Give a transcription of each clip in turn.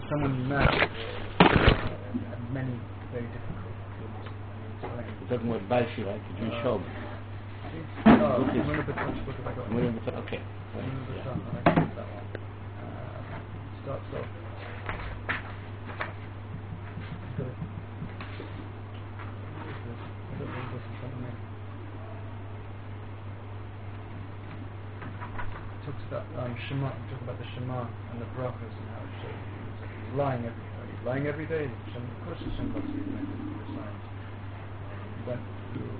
someone you met had many very difficult things. You're talking about Baishi, right? The Jewish home. Okay. Starts off. Talks about Shema. Talk about the Shema and the brachas and how he's lying every day. He's lying every day. Of course, Hashem loves you. The signs. He went through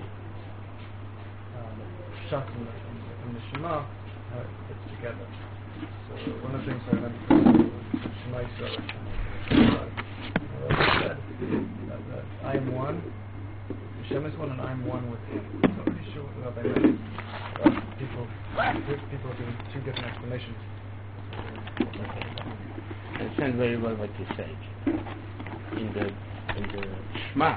Pshat in the Shema, how it fits together. So one of the things I remember from Shema Yisrael said that I am one. Hashem is one, and I am one with Him. I'm not really sure what they meant. People are giving two different explanations. I understand very well what you said. In the Shema,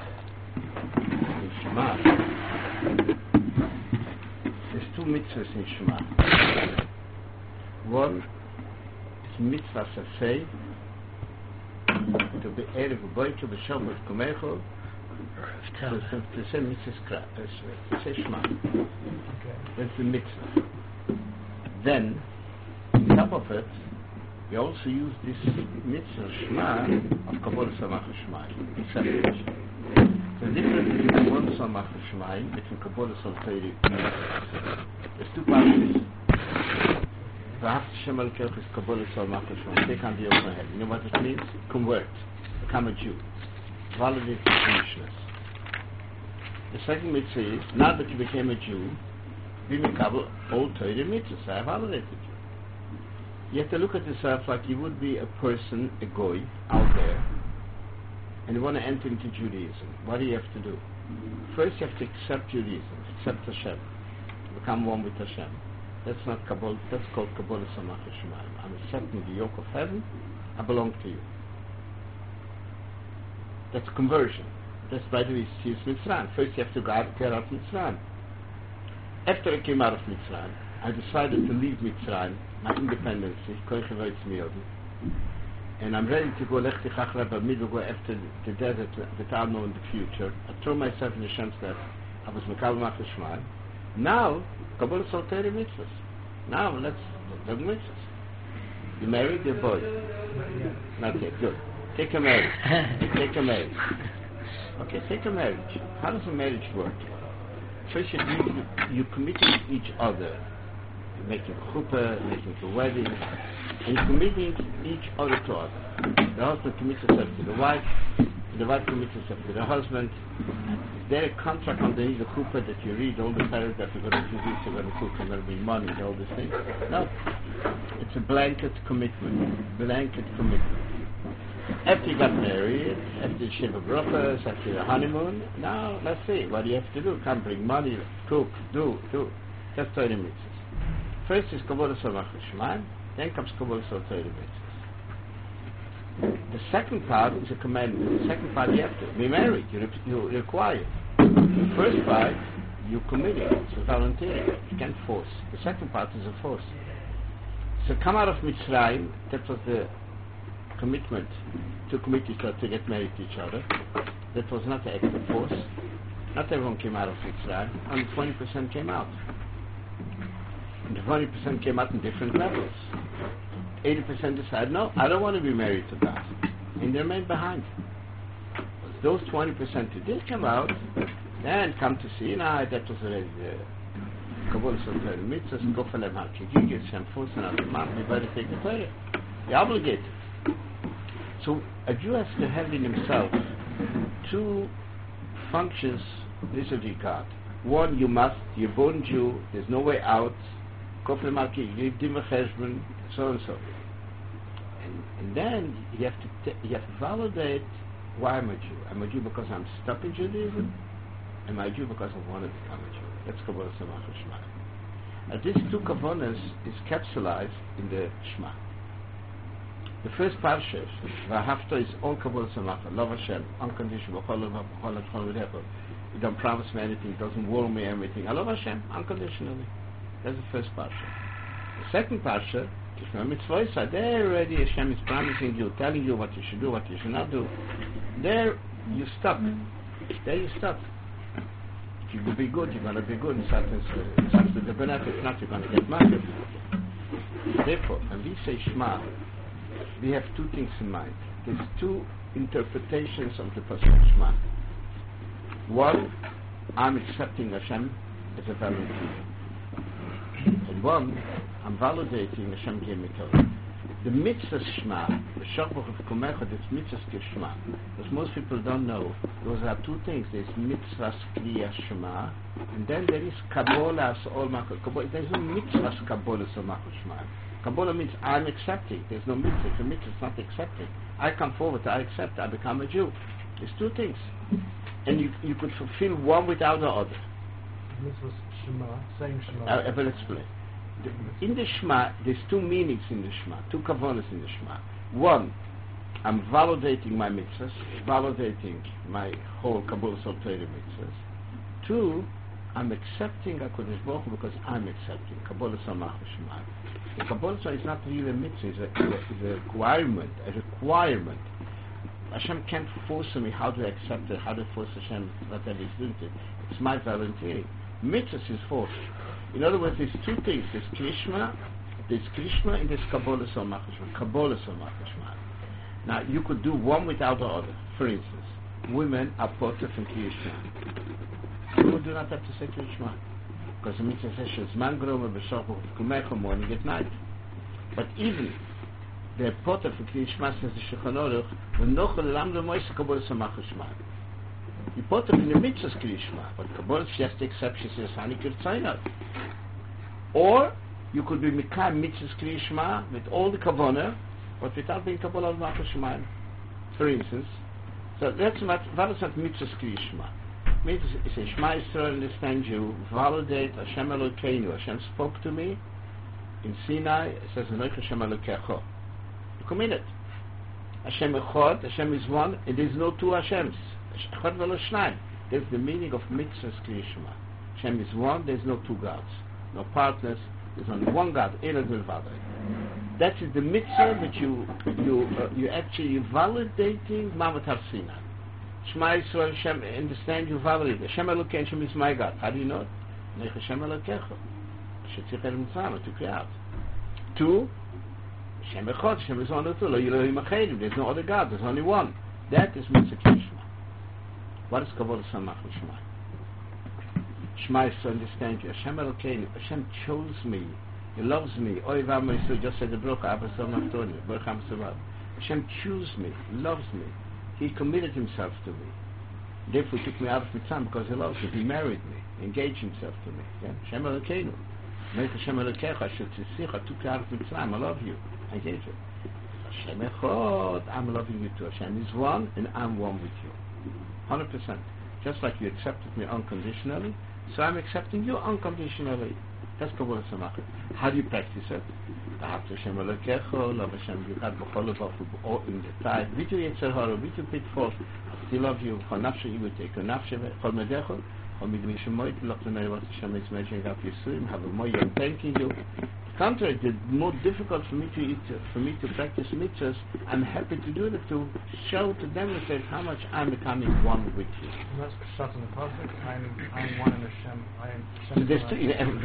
there's two mitzvahs in Shema. One is mitzvah saseh, to be erev boitu b'shabbat kumecho, to say mitzvah to say Shema. That's the mitzvah. Then, on top of it, we also use this mitzvah Shema of Kabbalah Samach Shemaim. The difference between Kabbalah Samach Shemaim between Kabbalah Salteri. There's two parts. V'ahavta Hashem Elokecha is Kabbalah Samach Shemaim. Take on the open head. You know what it means? Convert. Become a Jew. Validate the Jewishness. The second mitzvah is, now that you became a Jew, be mekabel all Torah mitzvahs. I have validated you. You have to look at yourself like you would be a person, a goy, out there, and you want to enter into Judaism. What do you have to do? First you have to accept Judaism, accept Hashem, become one with Hashem. That's not Kabbalah, that's called Kabbalah Samach Shemayim. I'm accepting the yoke of heaven, I belong to you. That's conversion. That's by the way, it's Mitzrayim. First you have to get out of Mitzrayim. After I came out of Mitzrayim, I decided to leave Mitzrayim, my independence, and I'm ready to go go after the desert, the town in the future. I throw myself in the Hashem's steps. I was Mekabel Machal Shemaim. Now, Kabbalah Salteri mitzvahs. Now, let's do mitzvahs. You married your boy? Not yet. Good. Take a marriage. Take a marriage. Okay, take a marriage. How does a marriage work? First, you commit to each other. You're making a chuppah, making a wedding, and you're committing each other to other. The husband commits himself to the wife, and the wife commits herself to the husband. Is there a contract underneath the chuppah that you read all the parents that you're going to do this, you're going to cook, you're going to bring money, and all these things? No. It's a blanket commitment. Blanket commitment. After you got married, after the Shiva Brachas, after the honeymoon, now let's see, what do you have to do? Come bring money, cook, do. That's Torah mitzvahs. First is Kabbalah Samach Shemayim, then comes Kabbalah Salteri mitzvahs. The second part is a commandment. The second part you have to be married, you require. The first part, you committing, it's a volunteering, you can't force. The second part is a force. So come out of Mitzrayim, that was the commitment to commit each other, to get married to each other. That was not the act of force. Not everyone came out of Mitzrayim, only 20% came out. And the 20% came out in different levels. 80% decided, no, I don't want to be married to God. And they remained behind. Those 20% who did come out, then come to see, that was already the Kabbalah Salteri mitzvahs, go for them, Shem Fus, and you better take the Torah. You're obligated. So a Jew has to have in himself two functions vis-a-vis God. One, you're born Jew, there's no way out, so and so. And then you have to validate why I'm a Jew. I'm a Jew because I'm stuck in Judaism. Am I a Jew because I want to become a Jew? That's Kabbalah Samach Shemayim. These two kavanas is capsulized in the Shema. The first parsha, V'ahavta, is all Kabbalah Samach, love Hashem, unconditional. He don't promise me anything, he doesn't warn me anything. I love Hashem unconditionally. That's the first parsha. The second parsha Mitzvah, there already Hashem is promising you, telling you what you should do, what you should not do. There you stop. There you stop. If you will be good, you're going to be good. It's up to the benefit. If not, you're going to get mad. Therefore, when we say Shema, we have two things in mind. There's two interpretations of the pasuk Shema. One, I'm accepting Hashem as a volunteer. And one, I'm validating Hashem gave me Torah. The mitzvah Shema, the Shachbach of Kumecha, it's mitzvah Shema. Because most people don't know, those are two things. There's mitzvah Kriya Shema, and then there is Kabbalah Ol Machal. There's no mitzvah Kabbalah Ol Machal Shema. Kabbalah means I'm accepting. There's no mitzvah. The mitzvah is not accepting. I come forward, I accept, I become a Jew. There's two things. And you could fulfill one without the other. Mitzvah Shema, saying Shema. I will explain. In the Shema, there's two meanings in the Shema, two kavanas in the Shema. One, I'm validating my mitzvahs, validating my whole Kabbalah Torah mitzvahs. Two, I'm accepting HaKadosh Baruch Hu because I'm accepting Kabbalah Samach Shema. The Kabbalah Torah is not really a mitzvah, it's a requirement, Hashem can't force me how to accept it, how to force Hashem whatever He's doing to it. It's my volunteering. Mitzvahs is forced. In other words, there's two things. There's Krishma, and there's Kabbalah Samach Shema. Kabbalah Samach Shema. Now, you could do one without the other. For instance, women are potter from Krishma. Women do not have to say Krishma. Because the mitzvah says, Shezman Groma B'Shachbach Kumecha, morning at night. But even the potter from Krishma says the Shulchan Aruch, V'nochel lam l'moise Kabbalah Samach Shema. You put them in the mitzvah's Krishma, but Kabbalah just accepts, she says, Hani Kirtzayna. Or, you could be Mikam mitzvah's Krishma with all the Kavanah, but without being Kabbalah al-Machal Shema. For instance, so that's what is not mitzvah's Krishma. Mitzvah is a Shema Yisrael, understand you, validate Hashem Elokeinu. Hashem spoke to me in Sinai, it says, Anoich Hashem Elokecho. You commit it. Hashem Echad, Hashem is one, and there is no two Hashems. That's the meaning of mitzvah's Krishma. Hashem is one, there's no two gods, no partners, there's only one God, Elad Milvadai. That is the mitzvah that you actually validating Mamat Har Sinai. Shema Yisrael, Hashem, understand you validate. Hashem Elokeinu, Hashem is my God. How do you know it? Nech Hashem Elokecho. Shetzich El Mitzvah, to create. Two, Hashem Echad, Hashem is one or two. Lo Elohim Achedim, there's no other God, there's only one. That is mitzvah Krishma. What is Kabbalah Samach Shema? Shema is to understand you. Hashem Elokeinu. Hashem chose me. He loves me. Oy v'amay Yisrael, just said the Brocha, Abba Sam Naftoni, Baruch HaMasavad. Hashem chose me. He loves me. He committed himself to me. Therefore he took me out of Mitzrayim because he loves me. He married me. He engaged himself to me. Yeah? Hashem Elokeinu. Make Hashem Elokecha, Hashem Tzisich, I took you out of Mitzrayim. I love you. I engage you. Hashem Echad, I'm loving you too. Hashem is one and I'm one with you. 100%. Just like you accepted me unconditionally, so I'm accepting you unconditionally. That's Kabbalah Samach. How do you practice it? Hashem Elokecho, love Hashem Yuchad B'chol B'chol in the time. Vitu Yetzer Hara, Vitu Pitfall. I still love you. Chol Nafshe Yivutek, Nafshe Chol Medecho, Chol Midmi Shemoit, Loch L'nei what Hashem is measuring up Yisurim, have a moy, I'm thanking you. Contrary, the more difficult for me to practice mitzvahs, I'm happy to do it to show, to demonstrate how much I'm becoming one with you. And that's Pshat in the pasuk. I'm one in Hashem. I am Hashem. So there's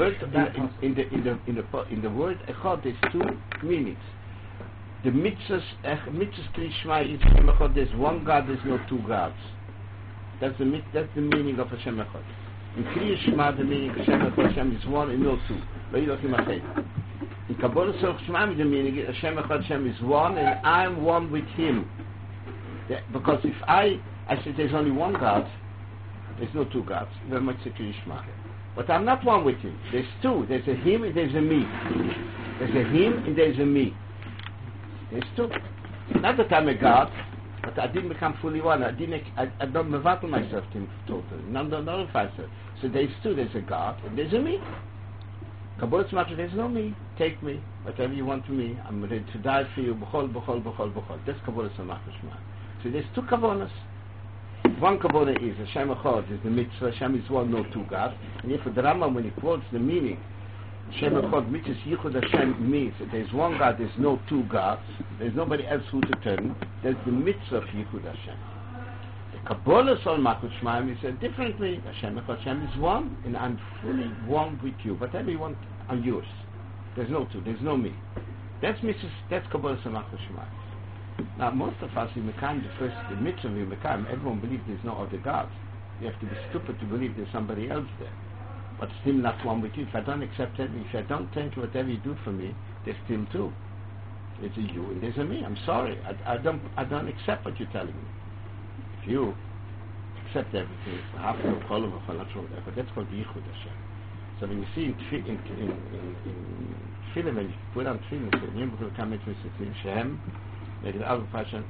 two, in the word Echad, there's two meanings. The mitzvahs Krishma is Hashem Echad. There's one God. There's no two gods. That's the meaning of Hashem Echad. In Kriya Shema, the meaning of Hashem Echad, Hashem is one and no two. In Kabbalah Shema, the meaning is Hashem Echad, Hashem is one and I'm one with Him. Because if I say there's only one God, there's no two gods. Very much the Kriya Shema. But I'm not one with Him. There's two. There's a Him and there's a me. There's a Him and there's a me. There's two. Not that I'm a God, but I didn't become fully one. I don't mevatel myself to Him totally. None of myself. So there's two. There's a God and there's a me. Kabbalah Tzemach, there's no me. Take me. Whatever you want to me. I'm ready to die for you. B'chol. That's Kabbalah Tzemach Shema. So there's two Kabbalahs. One Kabbalah is Hashem Echad, is the mitzvah. Hashem is one, no two gods. And if the Rambam, when he quotes the meaning, Shem Echad Mitzvahs Yichud Hashem means that there's one God, there's no two gods, there's nobody else who to turn. There's the mitzvah of Yichud Hashem. The Kabbalah on Malchut Shemaim is said differently. Hashem Echad Hashem is one, and I'm fully one with you. Whatever you want, I'm yours. There's no two, there's no me. That's mitzvah, that's Kabbalah on Malchut Shemaim. Now, most of us in Mekayim, the mitzvah in Mekayim, everyone believes there's no other God. You have to be stupid to believe there's somebody else there. But still not one with you. If I don't accept it, if I don't thank you whatever you do for me, there's still two. There's a you and there's a me. I'm sorry. I don't accept what you're telling me. If you accept everything, but that's called Yichud Hashem. So when you see in Tefillah, when you put on Tefillah, so you will come into Tefillah, Shehem, like the other person,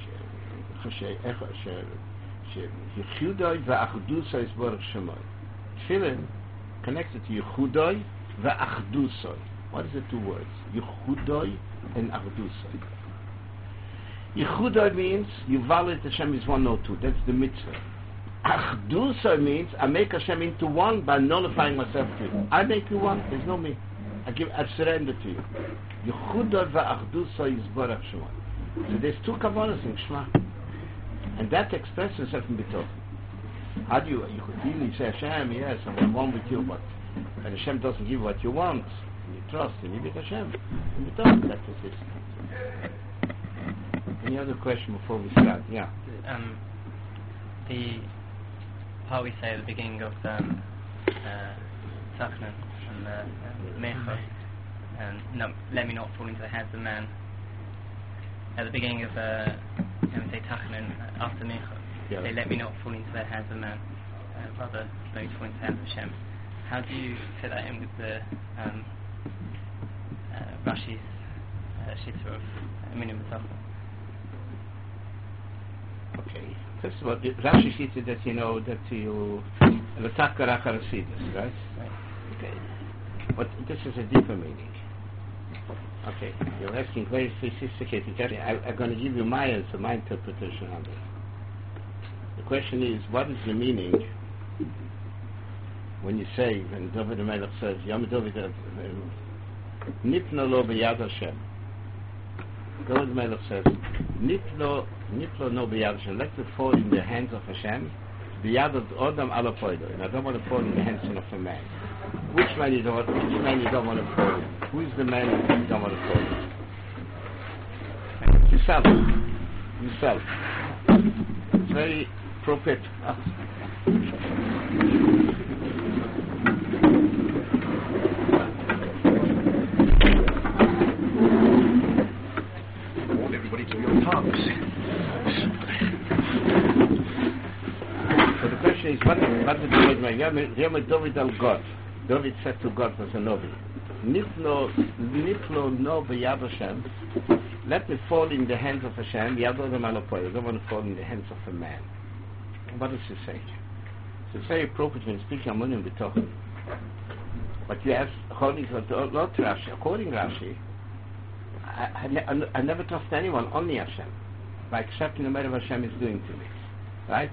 Yechudoi va'achdusoi is Baruch Shemoi. Tefillah connected to Yechudoi va'achdusoi. What is the two words? Yechudoi and Achdusoi. Yechudoi means you validate Hashem is one or two. That's the mitzvah. Achdusoi means I make Hashem into one by nullifying myself to you. I make you one. There's no me. I surrender to you. Yechudoi va'achdusoi is Baruch Shemoi. So there's two kavanas in Shema. And that expresses itself in B'toch. How do you could easily say, Hashem, yes, I'm one with you, but when Hashem doesn't give what you want, and you trust, and you give it Hashem. In B'toch, that's the system. Any other question before we start? Yeah. The part we say at the beginning of Tachnan and Mecha, and let me not fall into the hands of man. At the beginning of we say Tachnan after Mecha, they let me not fall into the hands of man, rather let me fall into the hands of Hashem. How do you fit that in with the Rashi's Shitza of Minim B'Tachon? Okay. First of all, Rashi Shitza that you know that you L'Tach Karach HaRasidus, right? Okay. But this is a deeper meaning. Okay, you're asking very sophisticated question. I'm going to give you my answer, my interpretation of it. The question is, what is the meaning when you say, when David HaMelech says, Yom David Nipno lo b'yad Hashem. David HaMelech says, Nipno no b'yad Hashem. Let it fall in the hands of Hashem. B'yad Odam ala poido. And I don't want to fall in the hands of a man. Which man you don't want to fall in? Who is the man you don't want to fall in? Yourself. It's very appropriate. I want everybody to be on pubs. So the question is, what did David make? Yom David al God. David said to God as a Novi, Niflo no b'yad Hashem. Let me fall in the hands of Hashem. Yad Odam ala poido. I don't want to fall in the hands of a man. What does he say? So it's very appropriate when speaking on Minim B'Tachon. But you ask, according to Rashi, I never trust anyone, only Hashem, by accepting no matter what Hashem is doing to me. Right?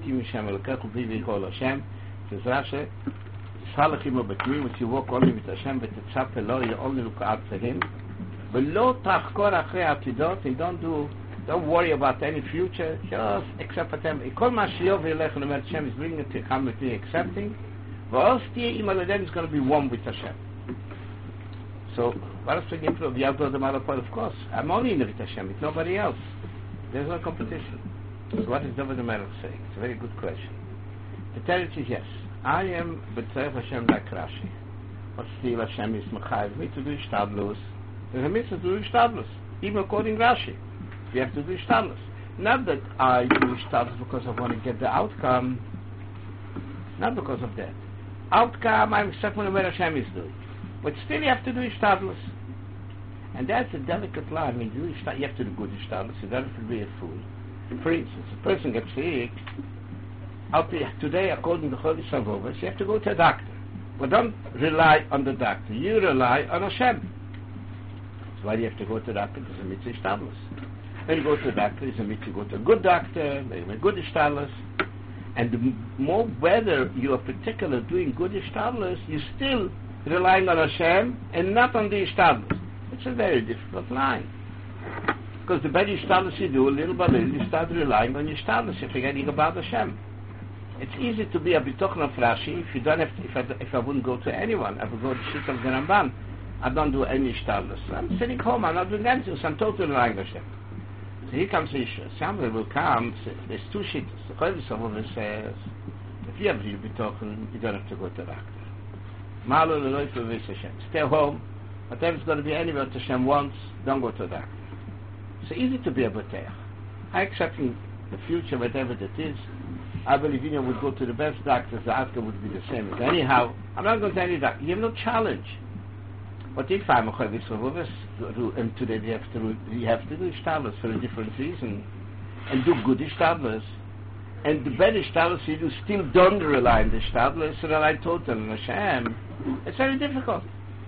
Hashem says Rashi, when you walk only with Hashem, but you only look out for Him. And don't worry about any future, just accept Hashem. Hashem is bringing it to come with me, accepting. Is going to be one with Hashem. So, of course, I'm only in with Hashem, with nobody else. There's no competition. So what is David HaMelech saying? It's a very good question. The answer is yes. I am B'Tzarech Hashem like Rashi. But still Hashem is Mechayev me to do Ishtadlus. There's a mitzvah to do Ishtadlus. Even according to Rashi. We have to do Ishtadlus. Not that I do Ishtadlus because I want to get the outcome. Not because of that. Outcome, I'm accepting what Hashem is doing. But still you have to do Ishtadlus. And that's a delicate line. When you do Ishtadlus, you have to do good Ishtadlus. You don't have to be a fool. For instance, a person gets sick. Today, according to Chodesh Avovos, you have to go to a doctor. But don't rely on the doctor. You rely on Hashem. That's why you have to go to a doctor. There's a mitzvah Ishtadlus. When you go to a doctor, there's a mitzvah to go to a good doctor. Maybe a good Ishtadlus. And the more whether you are particular doing good Ishtadlus, you still relying on Hashem and not on the Ishtadlus. It's a very difficult line. Because the better Ishtadlus you do, little by little, you start relying on Ishtadlus. You're forgetting about Hashem. It's easy to be a bitochen of Rashi if you don't have to, if I wouldn't go to anyone. I would go to Shit of the Ramban. I don't do any Ishtadlus. I'm sitting home, I'm not doing anything, so I'm totally relying on Hashem. So here comes the issue. Somebody will come, there's two shittas. The Chodesh Avova says, if you have real bitochen, you don't have to go to the doctor. Malo leloy v'vis Hashem. Stay home. Whatever's going to be anywhere that Hashem wants, don't go to the doctor. It's easy to be a b'teach. I accept in the future, whatever that is, I believe you would go to the best doctors, the outcome would be the same. But anyhow, I'm not going to any doctor. You have no challenge. But if I'm a Chodesh Avova, and today we have to do Ishtadlus for a different reason, and do good Ishtadlus, and the better Ishtadlus you do still don't rely on the Ishtadlus, rely totally on Hashem, it's very difficult.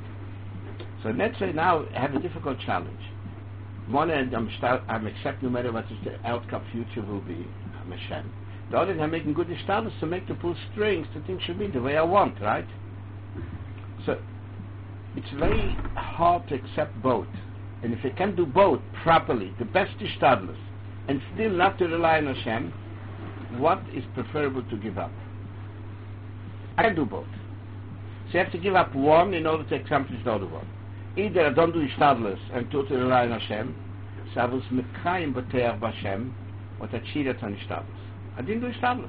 So let's say now I have a difficult challenge. One end, I'm accepting no matter what the outcome future will be, I'm Hashem. The other end, I'm making good Ishtadlus to make the pull strings, the things should be the way I want, right? So, it's very hard to accept both. And if you can do both properly, the best Ishtadlus, and still not to rely on Hashem, what is preferable to give up? I can do both. So you have to give up one in order to accomplish the other one. Either I don't do Ishtadlus and totally rely on Hashem, so I was mekayim b'teach b'Hashem, or I cheated on Ishtadlus. I didn't do Ishtadlus.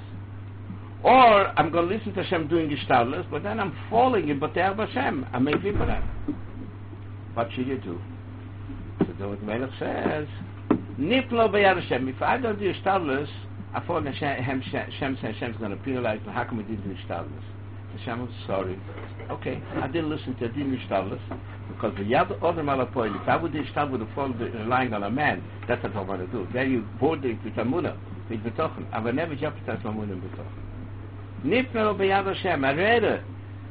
Or I'm going to listen to Hashem doing Ishtadlus, but then I'm falling in b'teach b'Hashem. I may be for that. What should you do? So the Melech says, Niplo b'yad Hashem. If I don't do Ishtadlus, I fall in Hashem's going to penalize me. How come I didn't do Ishtadlus? Hashem, I'm sorry. Okay, I didn't listen to Adin Ishtadlus, because the other Malapoil, if I would do Ishtadlus, would have fallen relying on a man. That's what I want to do. Then you bordering with Amunah, with Betochen. I will never jeopardize Amunah and Betochen. Niplo b'yad Hashem. I rather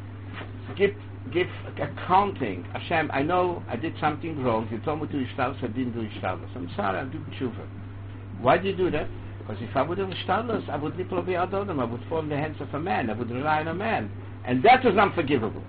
give accounting. Hashem, I know I did something wrong. You told me to do Ishtadlus, I didn't do Ishtadlus. I'm sorry, I'll do Tshuva. Why did you do that? Because if I would have Ishtadlus, I would niplo b'yad Adam. I would fall in the hands of a man. I would rely on a man. And that is unforgivable.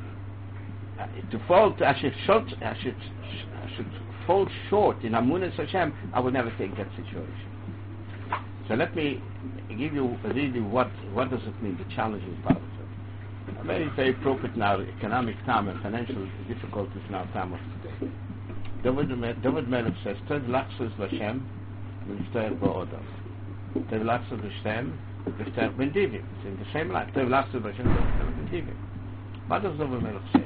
I should fall short in Amunah Hashem, I will never take that situation. So let me give you really what does it mean, the challenging part of it. Very appropriate now, economic time and financial difficulties in our time of today. David Melech says, Tev lachsos l'Hashem, v'niftoach ba'odam. Tev lachsos l'Hashem, v'niftoach ben divim. It's in the same line. Tev lachsos l'Hashem, v'niftoach ben divim. What does David Melech say?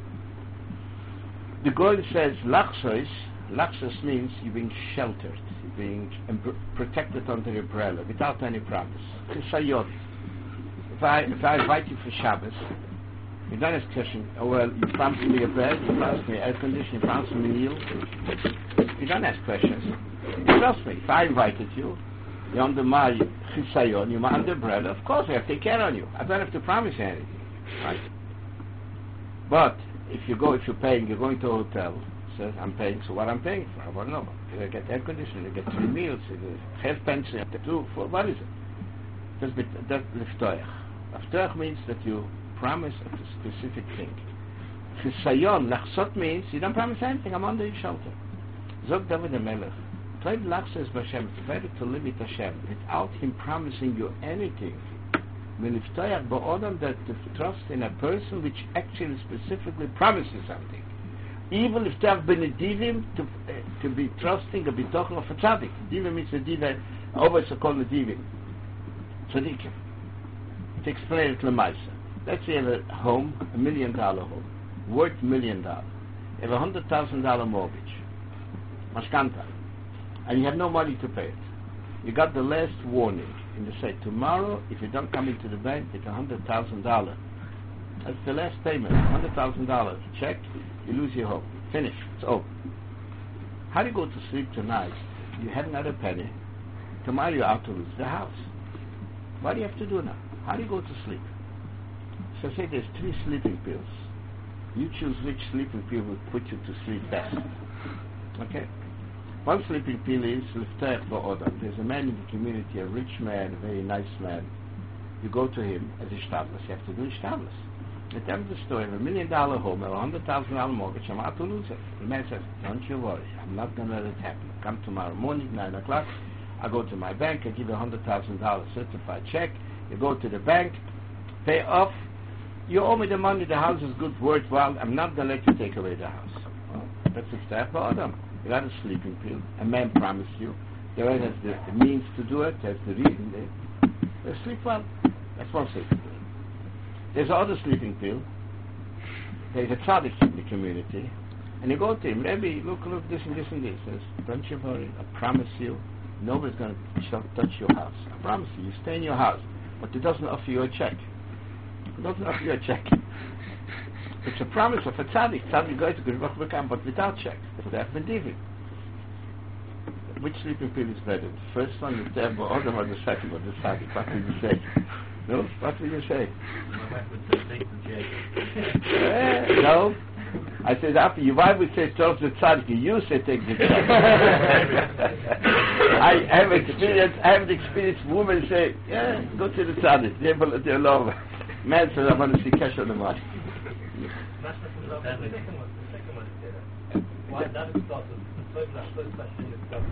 The Goy says, lachsos means you're being sheltered, you're being protected under your umbrella, without any promise. Chisayon. If I invite you for Shabbos, you don't ask question, oh well, you promised me a bed, you promised me air conditioning, you promised me a meal. You don't ask questions. You trust me. If I invited you, you're under my chisayon, you're under umbrella, of course I have to take care of you. I don't have to promise you anything. Right? But if you're paying, you're going to a hotel, says I'm paying, so what I'm paying for? I want to know. You get air conditioning, you get 3 meals, you have pension, 2, 4, what is it? That's liftoach. Liftoach means that you promise a specific thing. Chisayon, lachsot means you don't promise anything, I'm under your shelter. Zog David HaMelech, Toiv lachsos b'Hashem, it's better to live with Hashem without him promising you anything. V'niftoach ba'odam, that to trust in a person which actually specifically promises something. Even if they have been a divim, to be trusting a bitochen of a tzaddik. Divim means a divim, always called a divim. Tzaddikim. To explain it lemaisa. Let's say you have a home, $1 million home, worth $1 million. You have a $100,000 mortgage, mashkanta, and you have no money to pay it. You got the last warning, and they say tomorrow, if you don't come into the bank, take $100,000. That's the last payment, $100,000. Check, you lose your home. Finish. It's over. How do you go to sleep tonight? You haven't had a penny. Tomorrow you're out to lose the house. What do you have to do now? How do you go to sleep? So say there's 3 sleeping pills. You choose which sleeping pill will put you to sleep best. Okay? One sleeping pill is Liftoach ba'odam. There's a man in the community, a rich man, a very nice man. You go to him as Ishtadlus. You have to do Ishtadlus. They tell me the story of $1 million home, or $100,000 mortgage. I'm about to lose it. The man says, don't you worry. I'm not going to let it happen. Come tomorrow morning, 9 o'clock. I go to my bank. I give you $100,000 certified check. You go to the bank, pay off. You owe me the money. The house is good, worthwhile. I'm not going to let you take away the house. Well, that's a step for Adam. You got a sleeping pill. A man promised you. The man has the means to do it. Has the reason. They sleep well. That's one sleeping pill. There's another sleeping pill. There's a tzaddik in the community. And you go to him, Rebbe, look, this and this and this. He says, don't you worry, I promise you, nobody's going to touch your house. I promise you, you stay in your house. But he doesn't offer you a check. He doesn't offer you a check. It's a promise of a tzaddik. Tzaddik goes to Gurubach Bekam, but without check. So they have been giving. Which sleeping pill is better? The first one, the third, or the second, or the tzaddik? What will you say? No? What will you say? My wife would say, take the check. No. I said, after your wife would say, talk to the tzaddik. You say, take the check. I have experienced women say, yeah, go to the tzaddik. They're love. Man says, I want to see cash on the money. The second one is why that is not the first question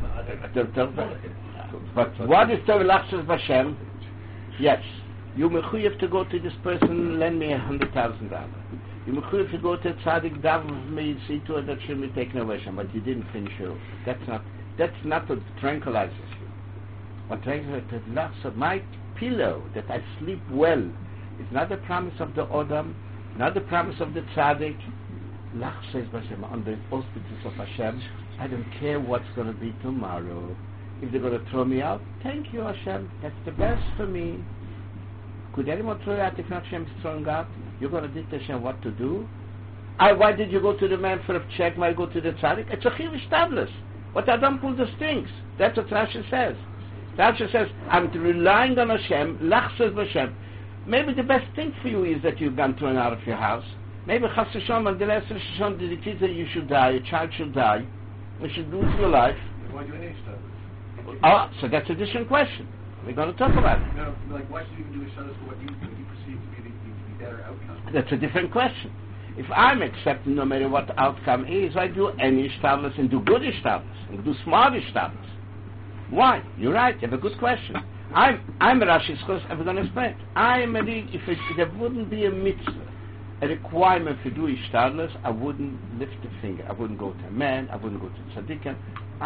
is but what is Tov Lachshus B'Shem? Yes. You mechuyev to go to this person, lend me $100,000. You mechuyev to go to tzaddik, daven with me, see to it that should be taken away, but you didn't finish your. That's not what tranquilizes you. What tranquilizes you, my pillow that I sleep well, is not the promise of the Odam, not the promise of the tzaddik. Lachshus B'Shem, on the auspices of Hashem. I don't care what's going to be tomorrow. If they're going to throw me out, thank you, Hashem. That's the best for me. Could anyone throw you out if not Hashem is throwing out? You're going to dictate Hashem what to do? Why did you go to the man for a check? Why go to the tzaddik? It's a chiv tablis. But I don't pull the strings. That's what Rashi says. Rashi says, I'm relying on Hashem, Lachshus B'Shem. Maybe the best thing for you is that you've gone thrown out of your house. Maybe Chas V'Shalom, on the last Rosh Hashanah, the kids that you should die, a child should die, you should lose your life. Why do you need stuff? Oh, so that's a different question. We're going to talk about it. No, like why should you even do a shadus for what you perceive to be the better outcome? That's a different question. If I'm accepting no matter what the outcome is, I do any ishtablis and do good ishtablis and do smart ishtablis. Why? You're right. You have a good question. I'm Rashi's because I'm going to explain it. If there wouldn't be a mitzvah, a requirement to do ishtablis, I wouldn't lift a finger. I wouldn't go to a man. I wouldn't go to tzaddikim.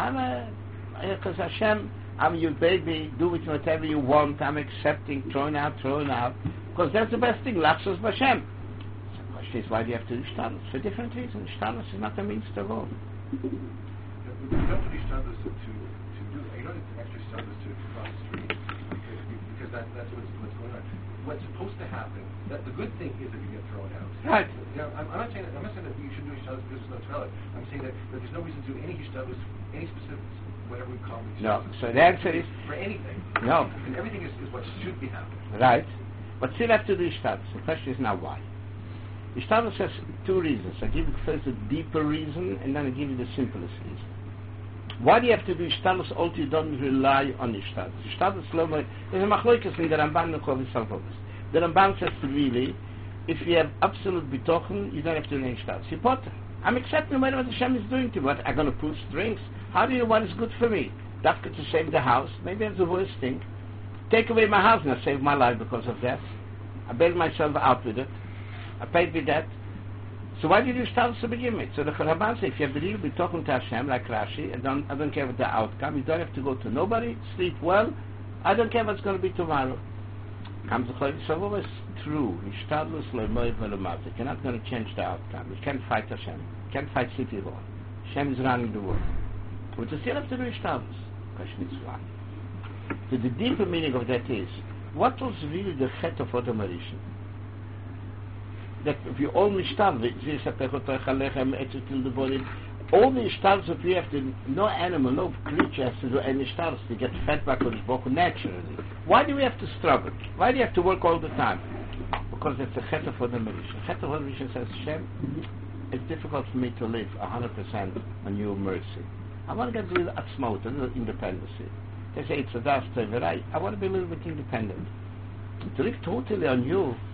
Because Hashem, I'm your baby, do with whatever you want, I'm accepting, throwing out, because that's the best thing, Lachshus B'Shem. So the question is, why do you have to do Ishtalus? For different reasons. Ishtalus is not a means to go. You don't do Ishtalus to do, you don't need extra Ishtalus to cross the street, because that's what's going on. What's supposed to happen, that the good thing is that you get thrown out. Right. You know, I'm not saying that you should do Ishtalus because it's not valid. I'm saying that there's no reason to do any Ishtalus, any specifics. Whatever we call it. No. So the answer is for anything. No. And everything is what should be happening. Right. But still have to do Ishtabus. The question is now why. Ishtabus has two reasons. I give you first the deeper reason and then I give you the simplest reason. Why do you have to do Ishtabus? Also you don't rely on Ishtabus. Ishtabus, there's a machloikas in the Ramban and Chovis Salvos. The Ramban says really, if you have absolute bitochen, you don't have to do Ishtabus. You potter. I'm accepting what Hashem is doing to me. What, I'm going to pull strings? How do you know what is good for me? Dafka to save the house. Maybe that's the worst thing. Take away my house and I save my life because of that. I bailed myself out with it. I paid with that. So why did you start to begin with? So the Ramban says, if you have the real be talking to Hashem like Rashi, I don't care what the outcome. You don't have to go to nobody. Sleep well. I don't care what's going to be tomorrow. Comes the Chodesh Shavuos. True. You're not going to change the outcome. You can't fight Hashem. You can't fight City Hall. Hashem is running the world. But you still have to do Ishtabus. Question is why. So the deeper meaning of that is, what was really the chet of Adam Harishon? That if you all Ishtabus, all the Ishtabus that we have to, no animal, no creature has to do any Ishtabus to get fed back on his book naturally. Why do we have to struggle? Why do you have to work all the time? Because it's the chet of Adam Harishon. Chet of Adam Harishon says, Hashem, it's difficult for me to live 100% on your mercy. I want to get a little atzmaut, a little independency. They say it's a das teverai. I want to be a little bit independent. To live totally on you,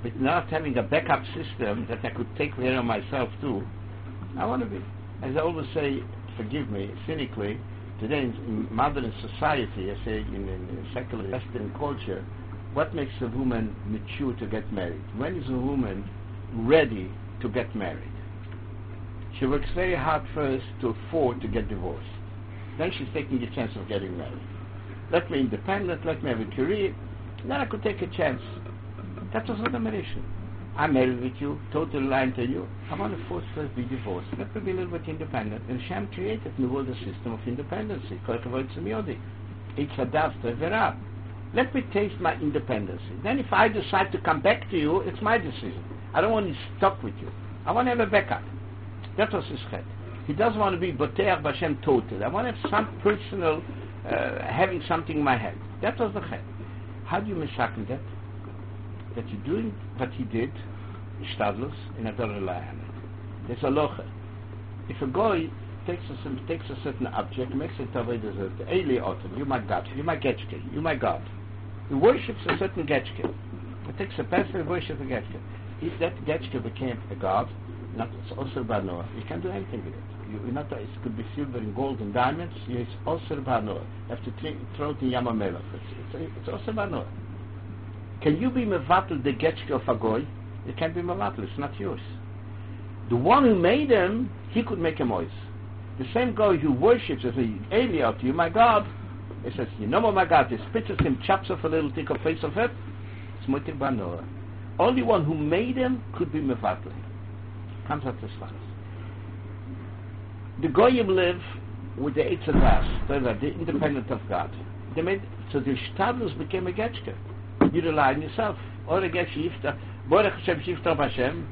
but not having a backup system that I could take care of myself too. I want to be, as I always say, forgive me, cynically, today in modern society, I say in secular Western culture, what makes a woman mature to get married? When is a woman ready to get married? She works very hard first to afford to get divorced. Then she's taking the chance of getting married. Let me independent, let me have a career, then I could take a chance. That was not a marriage. I'm married with you, totally aligned to you. I want to first be divorced. Let me be a little bit independent. And Hashem created in the world a system of independency. It's a dust, let me taste my independence. Then if I decide to come back to you, it's my decision. I don't want to be stuck with you. I want to have a backup. That was his head. He doesn't want to be Boteach B'Hashem total. I want to have some personal, having something in my head. That was the head. How do you mishackle that? That you're doing what he did, Ishtadlus, and I don't rely on it. There's a locha. If a guy takes a certain object, makes it avodah the Eli Otam, you're my God, you're my Getchke, you're my God. He worships a certain Getchke. He takes a person and worships a Getchke. If that Getchke became a God, not Osir Banoah, you can't do anything with it. It could be silver and gold and diamonds, it's Osir Banoah. You have to throw it in Yam HaMelech. It's Osir Banoah. Can you be mevatel the Getchke of a goy? You can't be mevatel, it's not yours. The one who made him, he could make a moise. The same guy who worships as an alien to you, my God, he says, you know my God, he spits at him, chops off a little tick of face of it, it's Motir Banoah. Only one who made him could be mevatel. Comes out this fast. The Goyim live with the Eitz Hadas, the independent of God. They made, so the Shtadlus became a Getchke. You rely on yourself. Or a Getchke Yiftach, Borech Hashem Yiftach Hashem,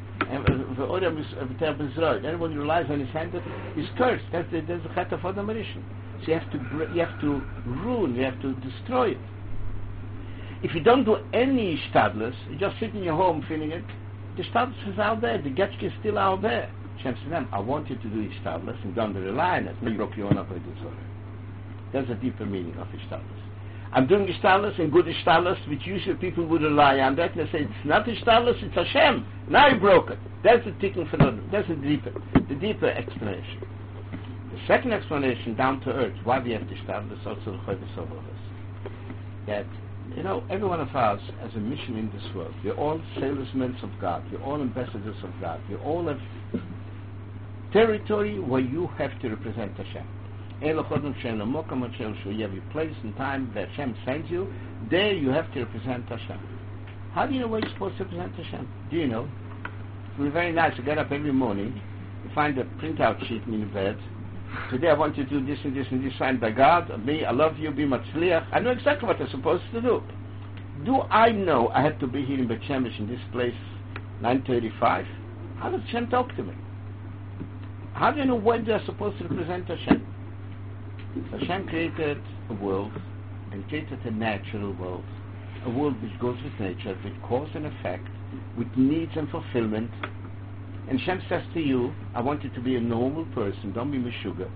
and anyone who relies on his hand is cursed. There's the chet of Adam Rishon. So you have to ruin, you have to destroy it. If you don't do any Shtadlus, you just sit in your home feeling it, the Shtadlus is out there, the Getchke is still out there. Hashem says to them, I want you to do Shtadlus and don't rely on it. You broke your own avodah zarah. That's a deeper meaning of Shtadlus. I'm doing Shtadlus and good Shtadlus, which usually people would rely on that, and they say, it's not Shtadlus, it's Hashem. Now you broke it. That's the tikkun phenomenon. That's the deeper explanation. The second explanation, down to earth, why we have the Shtadlus, also the Chodesh Ovos. That, every one of us has a mission in this world. We're all salesmen of God. We're all ambassadors of God. We all have territory where you have to represent Hashem. You have your place and time that Hashem sends you. There you have to represent Hashem. How do you know where you're supposed to represent Hashem? Do you know? It would be very nice to get up every morning, you find a printout sheet in your bed. Today I want you to do this and this and this, signed by God, me, I love you, be matzliach. I know exactly what I'm supposed to do. Do I know I have to be here in Bet Shemesh in this place 9:35? How does Hashem talk to me? How do you know when they're supposed to represent Hashem? Hashem created a world and created a natural world, a world which goes with nature, with cause and effect, with needs and fulfillment. And Hashem says to you, I want you to be a normal person, don't be meshuga.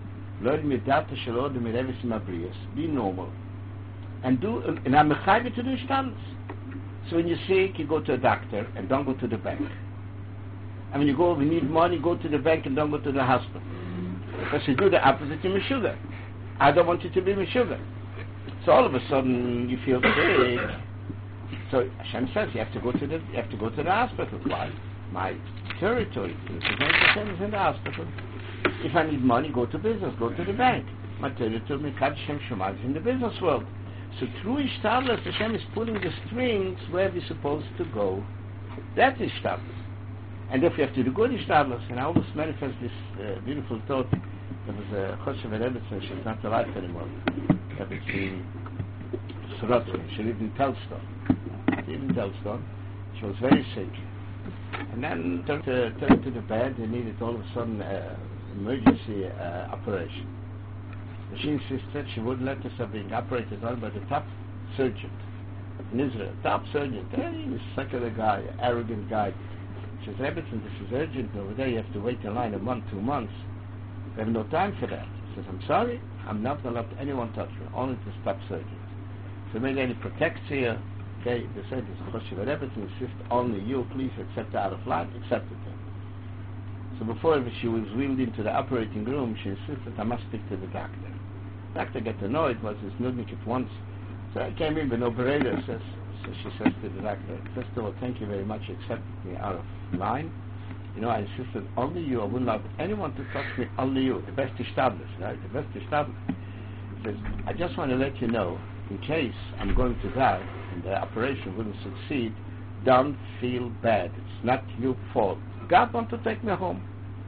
Be normal. And I'm mechayiv to do Shtadlus. So when you're sick, you go to a doctor and don't go to the bank. And when you need money, go to the bank and don't go to the hospital. Because you do the opposite, you're meshuga. I don't want you to be meshuga. So all of a sudden you feel sick. So Hashem says you have to go to the hospital. Why? My territory to represent Hashem is in the hospital. If I need money, go to business, go to the bank. My territory, Mekad Hashem Shema, is in the business world. So through Ishtadlus, Hashem is pulling the strings where we're supposed to go. That is Ishtadlus. And if you have to do good Ishtadlus, and I always manifest this beautiful thought. There was a Choshev Rebbetzin, she's not alive anymore. Rebbetzin Sorotzin, she lived in Telstone. She was very sick. And then turned to the bed, they needed all of a sudden emergency operation. She insisted she wouldn't let herself being operated on by the top surgeon in Israel. Top surgeon. He was a secular guy, arrogant guy. She says, Rebbetzin, this is urgent over there, you have to wait in line a month, 2 months. We have no time for that. He says, I'm sorry, I'm not going to let anyone touch me, only the top surgeons. So made any protects here, Okay, they said it's Choshev Rebbe to insist only you, please accept out of line, accepted them. So before she was wheeled into the operating room, she insisted I must speak to the doctor. The doctor got annoyed, was his nudnik at once. So I came in with no operator, so she says to the doctor, first of all, thank you very much, you accepted me out of line. You know, I insisted only you, I wouldn't allow anyone to touch me, only you, the best established, right? The best established. He says, I just want to let you know, in case I'm going to die and the operation wouldn't succeed, don't feel bad. It's not your fault. God wants to take me home.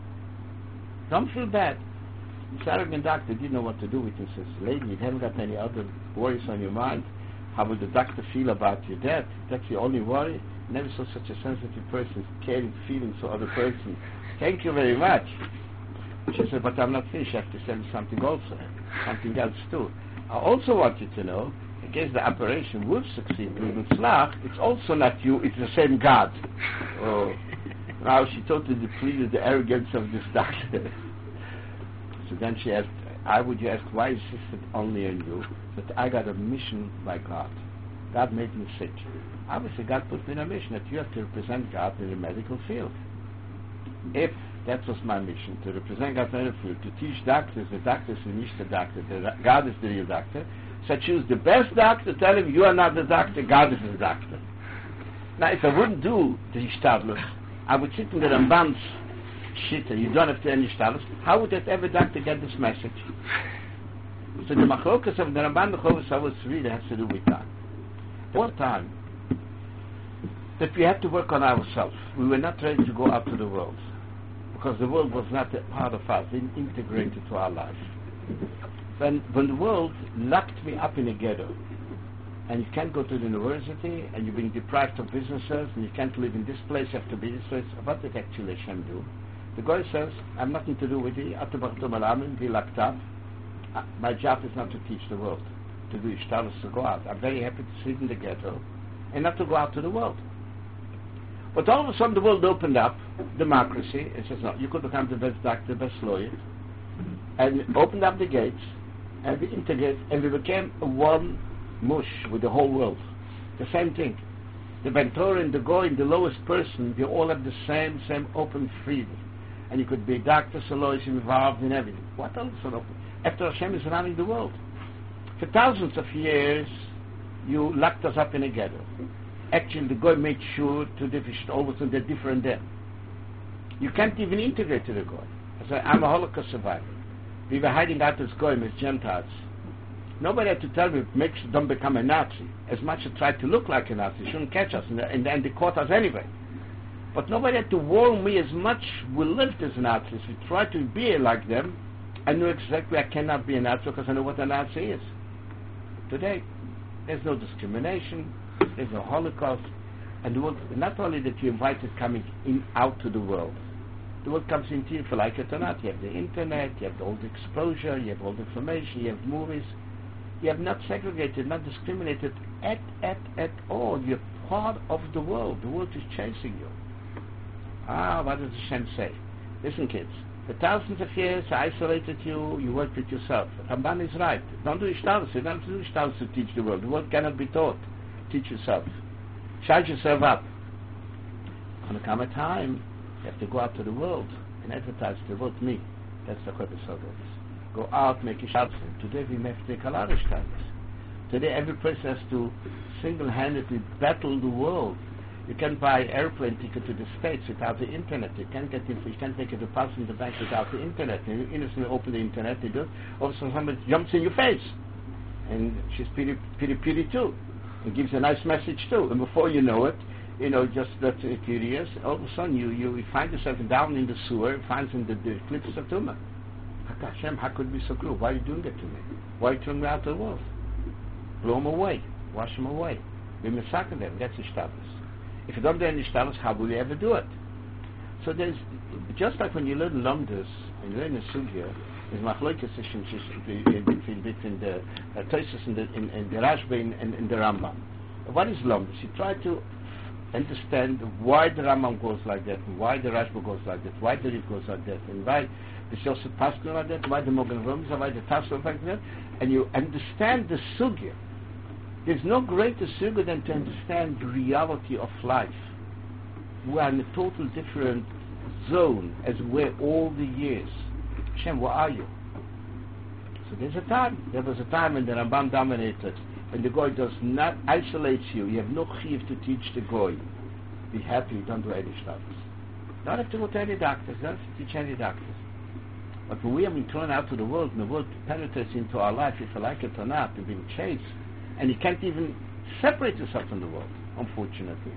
Don't feel bad. This arrogant doctor didn't know what to do with him. He says, lady, you haven't got any other worries on your mind. How will the doctor feel about your death? That's the only worry. Never saw such a sensitive person, caring feelings for other person. Thank you very much. She said, but I'm not finished. I have to tell you something also. Something else too. I also want you to know, in case the operation will succeed with Tzlach, it's also not you, it's the same God. Oh. Now she totally depleted the arrogance of this doctor. So then she asked, you ask, why insisted only on you? But I got a mission by God. God made me sick. Obviously God put me in a mission that you have to represent God in the medical field. If that was my mission, to represent God in the field, to teach doctors, the doctors are not the doctor, God is the real doctor. So I choose the best doctor, tell him you are not the doctor, God is the doctor. Now if I wouldn't do the Hishtadlus, I would sit in the Ramban's shitta, you don't have to any Hishtadlus, how would that every doctor get this message? So the machlokas of the Ramban, the Chovos HaLevavos really has to do with that. One time, that we had to work on ourselves. We were not ready to go out to the world, because the world was not a part of us, integrated to our life. When the world locked me up in a ghetto, and you can't go to the university, and you're being deprived of businesses, and you can't live in this place, you have to be this place, what did actually Hashem do? The guy says, I have nothing to do with you, be locked up. My job is not to teach the world, to do Hishtadlus, to go out. I'm very happy to sit in the ghetto, and not to go out to the world. But all of a sudden the world opened up, democracy, and says, no, you could become the best doctor, the best lawyer, and opened up the gates, and we integrated, and we became one mush with the whole world. The same thing. The Bentor and the Goy and the lowest person, they all have the same open freedom. And you could be doctors or lawyers involved in everything. What else? After Hashem is running the world. For thousands of years, you locked us up in a ghetto. Actually, the Goy made sure to different, always they're different then. You can't even integrate to the Goy. I said, I'm a Holocaust survivor. We were hiding out as Goyim, as Gentiles. Nobody had to tell me, don't become a Nazi. As much as I tried to look like a Nazi, shouldn't catch us, and they caught us anyway. But nobody had to warn me as much we lived as Nazis. We tried to be like them. I knew exactly I cannot be a Nazi because I know what a Nazi is. Today, there's no discrimination, there's no Holocaust, and the world, not only that you invited coming in out to the world comes into you for like it or not. You have the internet, you have all the exposure, you have all the information, you have movies. You have not segregated, not discriminated at all. You're part of the world. The world is chasing you. What does Hashem say? Listen, kids. For thousands of years, I isolated you. You worked with yourself. Ramban is right. Don't do Hishtadlus. You don't have to do Hishtadlus to teach the world. The world cannot be taught. Teach yourself. Charge yourself up. There's going to come a time you have to go out to the world and advertise to the world. Me. That's the Chovos HaLevavos. Go out, make a shot. Today we have to take a lot of Hishtadlus. Today every person has to single-handedly battle the world. You can't buy an airplane ticket to the States without the internet. You can't take a deposit in the bank without the internet. And you innocently open the internet, you do it. All of a sudden somebody jumps in your face. And she's pretty too. And gives a nice message too. And before you know it, just that curious, all of a sudden you find yourself down in the sewer, finds in the cliffs of Tumah. Hashem, how could it be so cruel? Why are you doing that to me? Why are you throwing me out to the world? Blow them away. Wash them away. Be massacre them. That's Hishtadlus. If you don't do any Hishtadlus, how will you ever do it? So there's, just like when you learn Lomdus, and you learn the Sugya, there's machlokes between the Tosfos and the Rashba and the Rambam. What is Lomdus? You try to understand why the Rambam goes like that, and why the Rashba goes like that, why the Rif goes like that, and why the Yosef Paskin like that, why the Mogen Romza, why the Tassos like that, and you understand the Sugya. There's no greater suga than to understand the reality of life. We are in a total different zone as we're all the years. Hashem, where are you? So there's a time. There was a time when the Rambam dominated. When the Goy does not isolate you, you have no chiv to teach the Goy. Be happy, don't do any stuff. Don't have to go to any doctors, don't have to teach any doctors. But when we have been thrown out to the world, and the world penetrates into our life, if you like it or not, we've been chased, and you can't even separate yourself from the world, unfortunately.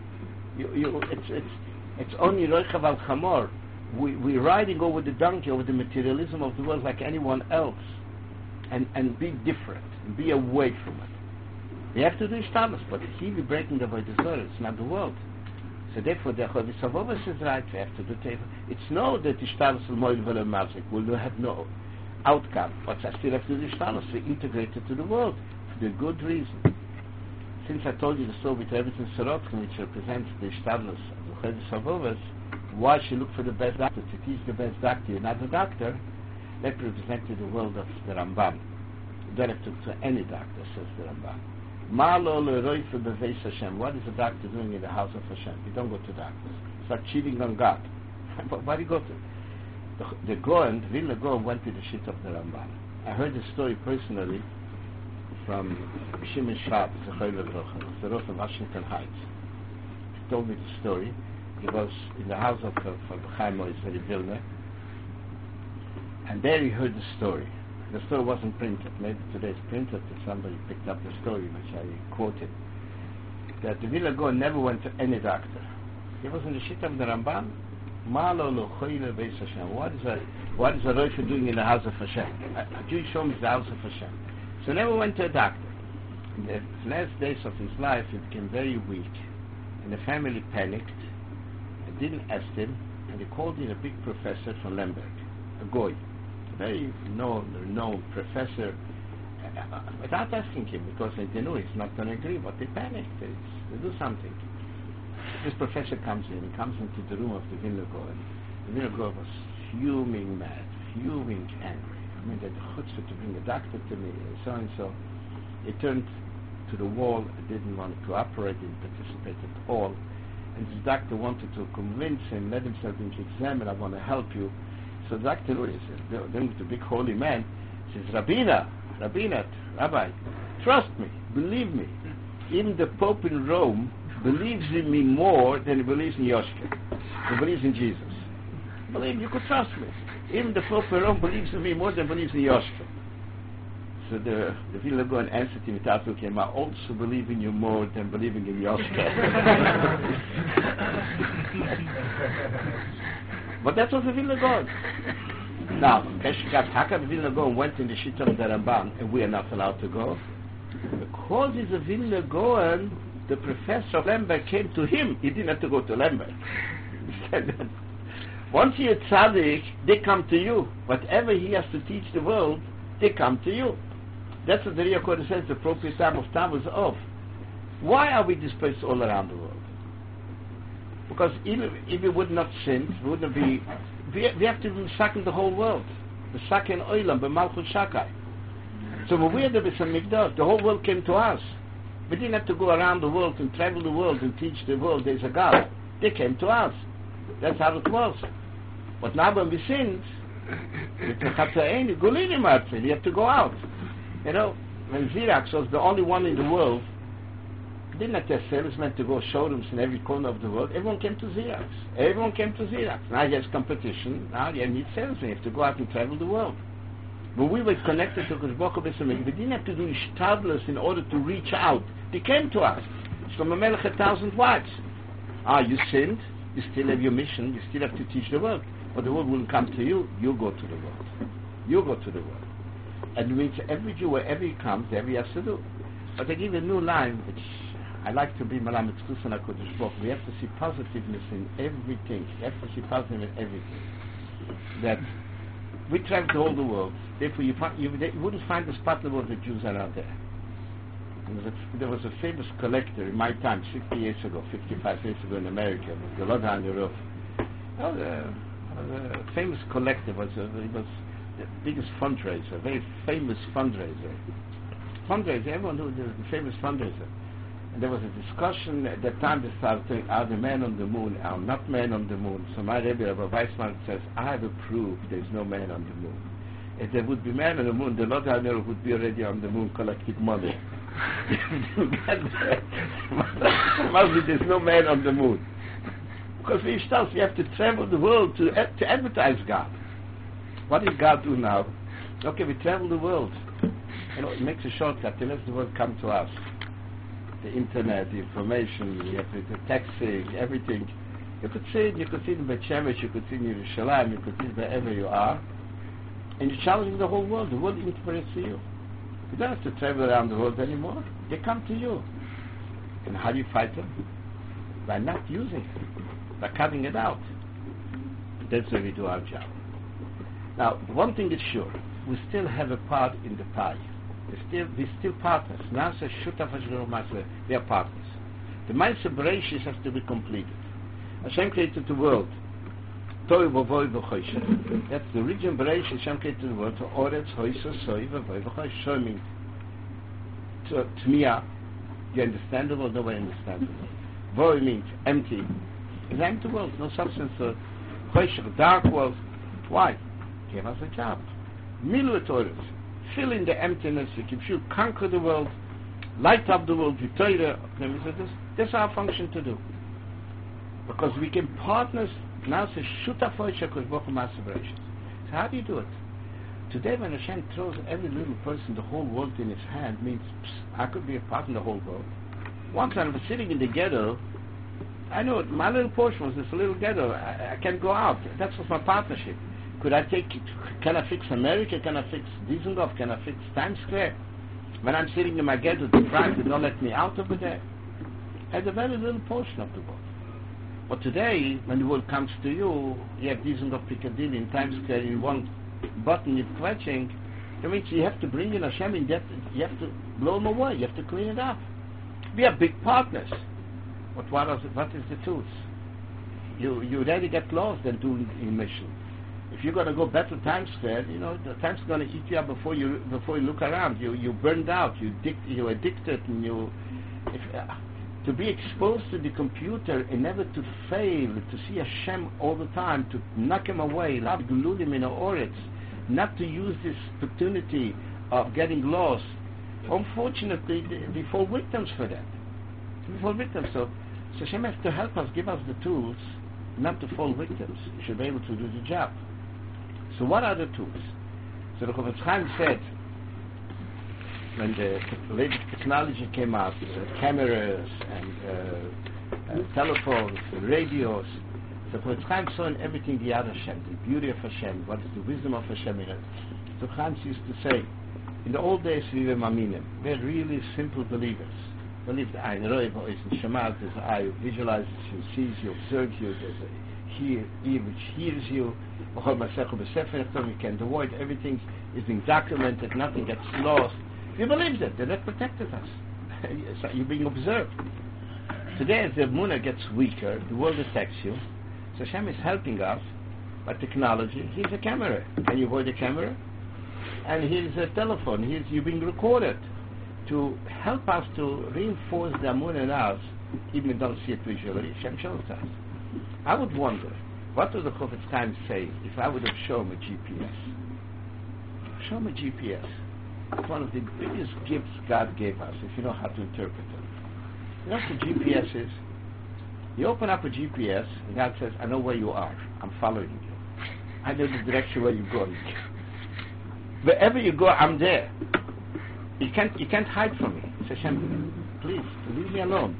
It's only Roichav al Chamor. We're riding over the donkey, over the materialism of the world like anyone else, and be different, and be away from it. We have to do Ishtabas, but here we're breaking the Avodah Zarah, it's not the world. So therefore, the Chodesh Avovas is right, we have to do Teva. It's no that Ishtabas al-Moil v'le-Mazik will have no outcome, but I still have to do Ishtabas, we integrate it to the world, for the good reason. Since I told you the story with Rebbetzin Sorotzkin, which represents the Ishtabas of the Chodesh Avovas, why she look for the best doctor, to teach the best doctor, you're not the doctor, that represented the world of the Rambam. You don't have to go to any doctor, says the Rambam. What is a doctor doing in the house of Hashem? You don't go to doctors. It's like cheating on God. Why do you go to? The Goen, the Vilna Goen, went to the shit of the Rambam. I heard the story personally from Shimon Schwab, the Rosh of Washington Heights. He told me the story. He was in the house of Chaim Moiser in Vilna, and there he heard the story. The story wasn't printed. Maybe today it's printed, if somebody picked up the story, which I quoted. That the Vilna Gaon never went to any doctor. He was in the shit of the Rambam. What is a Rosh doing in the house of Hashem? A Jewish home is the house of Hashem. So never went to a doctor. In the last days of his life, he became very weak, and the family panicked and didn't ask him, and they called in a big professor from Lemberg, a Goy, a very known professor, without asking him, because they knew he's not going to agree, but they panicked. They do something. This professor comes into the room of the Vilna Gaon. The Vilna Gaon was fuming mad, fuming angry. I mean, they had the chutzpah to bring a doctor to me, and so and so. He turned to the wall and didn't want to cooperate, didn't participate at all. And this doctor wanted to convince him, let himself into examine, I want to help you. So the doctor, then the big holy man, says, Rabbi, trust me, believe me. Even the Pope in Rome believes in me more than he believes in Yoshka. He believes in Jesus. Believe, you could trust me. Even the Pope in Rome believes in me more than he believes in Yoshka. So the Vilna Gaon answered him without looking, I also believe in you more than believing in Yoshka. But that was the Vilna Gaon. Now, Haka the Vilna Gaon went in the Shita of the Ramban, and we are not allowed to go. Because he's a Vilna Gaon, the professor of Lemberg came to him. He didn't have to go to Lemberg. He said that once you're tzaddik, they come to you. Whatever he has to teach the world, they come to you. That's what the Ria Kodesh says, the appropriate time of Tammuz off. Why are we dispersed all around the world? Because if we would not sin, we wouldn't be... We have to be sucking the whole world. The Sakin Oilam, the Malchut Shakai. So when we had the Beis HaMikdash, the whole world came to us. We didn't have to go around the world and travel the world and teach the world there's a God. They came to us. That's how it was. But now when we sinned, you have to go out. You know, when Xerox was the only one in the world, didn't have to have salesmen to go showrooms in every corner of the world. Everyone came to Xerox. Now you have competition. Now you need salesmen. You have to go out and travel the world. When we were connected to Kuzboko Besamik, we didn't have to do ishtadlus in order to reach out. They came to us. Shlomo Melech had 1,000 wives. You sinned. You still have your mission. You still have to teach the world. But the world wouldn't come to you. You go to the world. You go to the world. And it means every Jew, wherever he comes, wherever he has to do. But I give a new line, which I like to be Malamet Kusan HaKodesh Baruch. We have to see positiveness in everything. We have to see positive in everything. That we travel to all the world. Therefore, you wouldn't find a spot in the world that Jews are out there. There was a famous collector in my time, 60 years ago, 55 years ago in America, with the Lodha on the roof. The famous collector he was the biggest fundraiser, a very famous fundraiser. fundraiser. Everyone knew the famous fundraiser. And there was a discussion at that time. They started saying, are the men on the moon, are not men on the moon? So my Rebbe, Rabbi Weissman, says, I have a proof there's no man on the moon. If there would be man on the moon, the Lord Haner would be already on the moon collecting money. Must be there's no man on the moon. Because for yourself, you have to travel the world to advertise God. What does God do now? Okay, we travel the world. It makes a shortcut. Let the world come to us. The internet, the information, you have the texting, everything. You could see it in Beit Shemesh, you could see it in Yerushalayim, you could see it wherever you are. And you're challenging the whole world. The world interprets to you. You don't have to travel around the world anymore. They come to you. And how do you fight them? By not using it. By cutting it out. That's where we do our job. Now, one thing is sure. We still have a part in the pie. We're still partners. Nasa Shutaf Hashgaru Masle. We are partners. The Ma'aseh Bereishis has to be completed. Hashem created the world. Toi v'voi v'choisha. That's the region Bereishis. Hashem created the world. Oretz, Hoisa, Soi, v'voi v'choisha. Soi means Tmiya. You understand the world? Nobody understands the world. Voi means empty. It's an empty world. No substance. Choisha, dark world. Why? Give us a job. Militaries. Fill in the emptiness. If you conquer the world, light up the world with Torah, that's our function to do. Because we can partners. Now say Shutafoi Shekosh Bochum Ma'aseh Bereishis. So how do you do it? Today, when Hashem throws every little person, the whole world in his hand, means I could be a part in the whole world. Once I was sitting in the ghetto, I know my little portion was this little ghetto. I can't go out. That was my partnership. Can I fix America? Can I fix Dizengoff? Can I fix Times Square? When I'm sitting in my ghetto, the pride did not let me out over there. I had a very little portion of the world. But today, when the world comes to you, you have Dizengoff, Piccadilly, in Times Square, in one button you're clutching. That means you have to bring in Hashem in depth. You have to blow them away. You have to clean it up. We are big partners. But what is the truth? You already get lost and do in mission. If you're going to go back to Times Square, the Times is going to eat you up before you look around. You burned out. You're addicted, and to be exposed to the computer and never to fail, to see Hashem all the time, to knock him away, not to use this opportunity of getting lost. Unfortunately, we fall victims for that. We fall victims. So Hashem has to help us, give us the tools not to fall victims. You should be able to do the job. So what are the tools? So the Chofetz Chaim said, when the latest technology came out, cameras and telephones, radios, so Chofetz Chaim saw in everything the other Hashem, the beauty of Hashem, what is the wisdom of Hashem in it. So Chaim used to say, in the old days we were maminim, we were really simple believers. Believe the Ein Roiv, is in Shema, there's an eye who visualizes you, sees you, observes you, there's a ear which hears you. You can't avoid, everything is being documented, nothing gets lost. You believe that, that protected us. You're being observed. Today as the Emunah gets weaker, the world attacks you. So Hashem is helping us by technology. Here's a camera. Can you avoid the camera? And here's a telephone. You're being recorded to help us to reinforce the Emunah in us, even if we don't see it visually. Hashem shows us. I would wonder, what would the Chofetz Chaim say if I would have shown him a GPS? Show him a GPS. It's one of the biggest gifts God gave us, if you know how to interpret it. You know what the GPS is? You open up a GPS, and God says, I know where you are. I'm following you. I know the direction where you're going. Wherever you go, I'm there. You can't hide from me. He says, Hashem, please, leave me alone.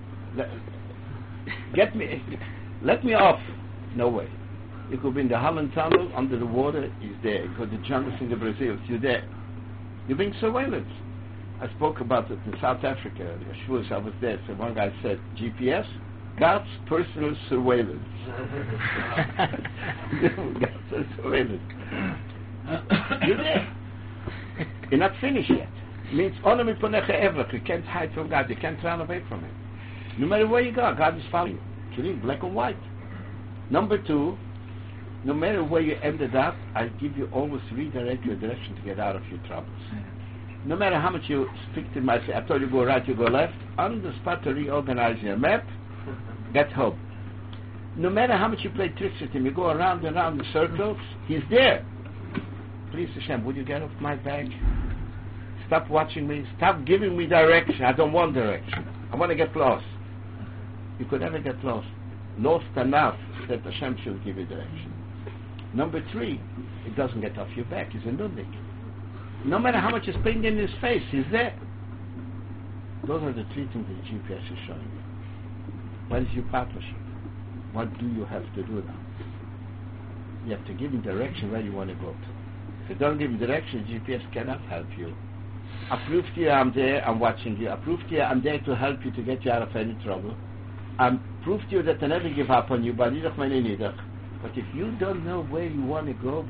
Let me off. No way. You could be in the Holland Tunnel, under the water, he's there. You go to the jungles in the Brazil, you're there. You're being surveillance. I spoke about it in South Africa. I was there. So one guy said, GPS, God's personal surveillance. God's surveillance. You're there. You're not finished yet. It means, you can't hide from God. You can't run away from Him. No matter where you go, God is following you. Clean, black and white. Number two, no matter where you ended up, I give you always redirect your direction to get out of your troubles. No matter how much you speak to myself, I told you go right, you go left, on the spot to reorganize your map, get home. No matter how much you play tricks with him, you go around and around in circles, he's there. Please Hashem, would you get off my back? Stop watching me. Stop giving me direction. I don't want direction. I want to get lost. You could never get lost. Lost enough that Hashem should give you direction. Number 3, it doesn't get off your back. He's a nudnik. No matter how much you spring in his face, he's there. Those are the 3 things the GPS is showing you. What is your partnership? What do you have to do now? You have to give him direction where you want to go to. If you don't give him direction, GPS cannot help you. I prove to you I'm there, I'm watching you. I prove to you I'm there to help you to get you out of any trouble. I prove to you that I never give up on you, but if you don't know where you want to go,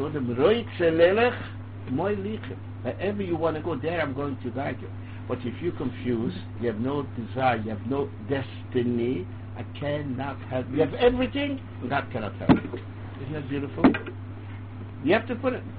wherever you want to go, there I'm going to guide you. But if you're confused, you have no desire, you have no destiny, I cannot help you. You have everything, God cannot help you. Isn't that beautiful? You have to put it.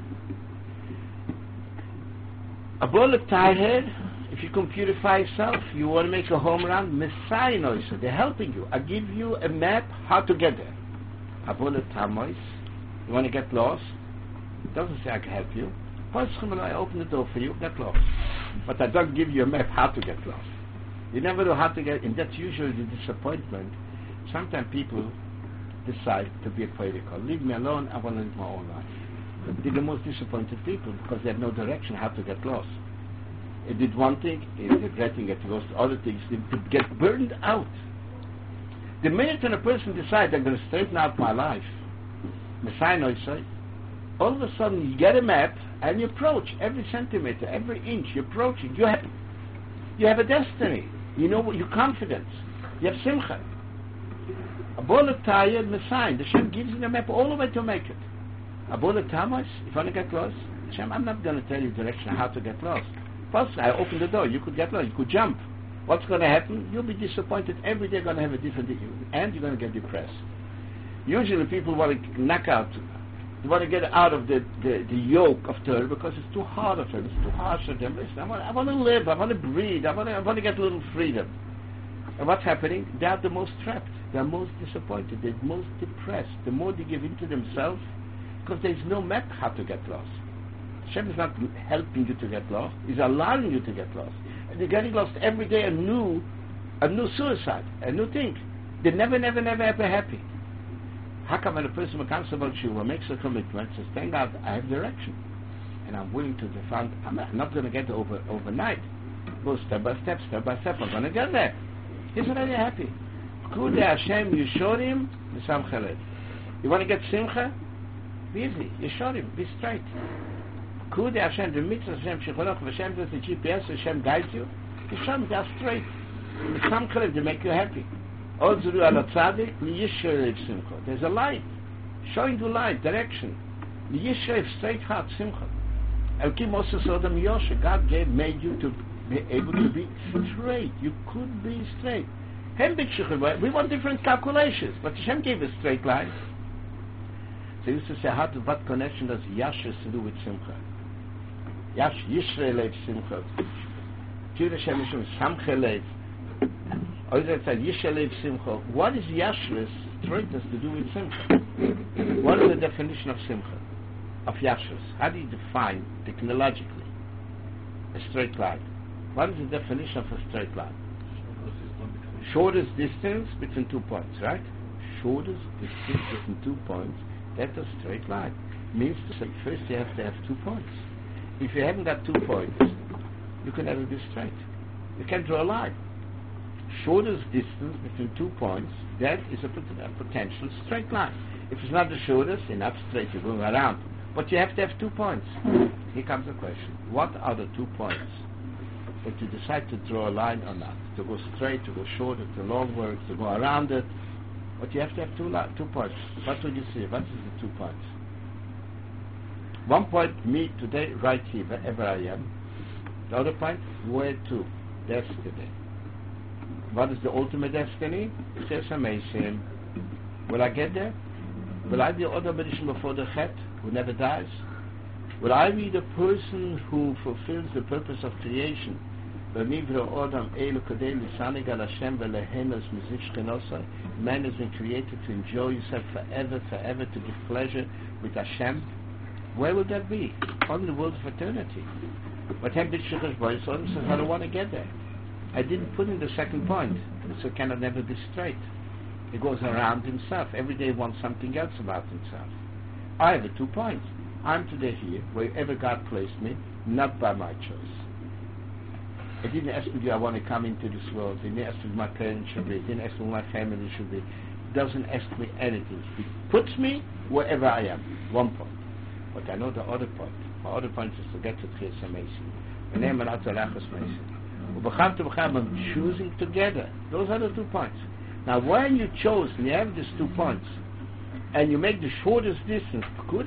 A bullet tied, if you computerify yourself, you want to make a home run, Messiah knows it. They're helping you. I give you a map how to get there. A bullet tamois. You want to get lost? It doesn't say I can help you. I open the door for you, get lost. But I don't give you a map how to get lost. You never know how to get, and that's usually the disappointment. Sometimes people decide to be a political. Leave me alone, I want to live my own life. They're the most disappointed people because they have no direction how to get lost. They did one thing, they're regretting getting lost. Other things, they could get burned out. The minute when a person decides I'm going to straighten out my life, Messiah knows it, all of a sudden you get a map and you approach every centimeter, every inch, you're approaching. You have a destiny. You know what, your confidence. You have simcha. A bullet tired Messiah. The Hashem gives you the map all the way to make it. A bullet Tamas, if you want to get lost, Hashem, I'm not going to tell you direction how to get lost. First, I open the door. You could get lost. You could jump. What's going to happen? You'll be disappointed. Every day you're going to have a different issue, and you're going to get depressed. Usually people want to knock out. They want to get out of the yoke of Torah because it's too hard of them. It's too harsh for them. Listen, I want to live. I want to breathe. I want to get a little freedom. And what's happening? They are the most trapped. They are most disappointed. They're most depressed. The more they give in to themselves, because there's no map how to get lost. Hashem is not helping you to get lost. He's allowing you to get lost. And you're getting lost every day, a new suicide, a new thing. They're never ever happy. How come when a person becomes about Shuvah, makes a commitment, says, thank God, I have direction. And I'm willing to defend, I'm not going to get overnight. Go step by step, I'm going to get there. He's already happy. Kude Hashem Yishorim, Nisam Chaled. You want to get Simcha? Be easy. Yishorim, be straight. Kude Hashem, the mitzvah Hashem, Shecholach, Hashem does the GPS, Hashem guides you. Yishorim, they are straight. Nisam Chaled, they make you happy. There's a light, showing the light, direction. Straight heart, simcha. God made you to be able to be straight. You could be straight. We want different calculations, but Hashem gave a straight line. So he used to say, what connection does Yashres to do with simcha? Yisrael lev simcha. Kira Hashem Yishum Samcha lev. What is Yashris? Straight has to do with Simcha. What is the definition of Simcha? Of Yashris? How do you define technologically a straight line? What is the definition of a straight line? Shortest distance between 2 points, right? Shortest distance between 2 points, that's a straight line. Means to say first you have to have 2 points. If you haven't got 2 points, you can never be straight. You can't draw a line. Shortest distance between 2 points, that is a potential straight line. If it's not the shortest, you're not straight, you're going around. But you have to have 2 points. Here comes the question. What are the 2 points that you decide to draw a line or not? To go straight, to go short, to long words, to go around it. But you have to have 2 points. What will you see? What is the 2 points? 1 point, me today, right here, wherever I am. The other point, where to? Yesterday. What is the ultimate destiny? It says amazing. Will I get there? Will I be Odom Berishim before the Chet, who never dies? Will I be the person who fulfills the purpose of creation? Man has been created to enjoy yourself forever, forever, to give pleasure with Hashem. Where will that be? Only the world of eternity. But Hashem says, I don't want to get there. I didn't put in the second point, so it cannot never be straight. It goes around himself. Every day he wants something else about himself. I have 2 points. I'm today here, wherever God placed me, not by my choice. He didn't ask me, do I want to come into this world? He didn't ask me who my parents should be. He didn't ask me who my family should be. He doesn't ask me anything. He puts me wherever I am. 1 point. But I know the other point. My other point is to get to Tchias HaMesim. I'm choosing together. Those are the 2 points. Now, when you chose, and you have these 2 points, and you make the shortest distance,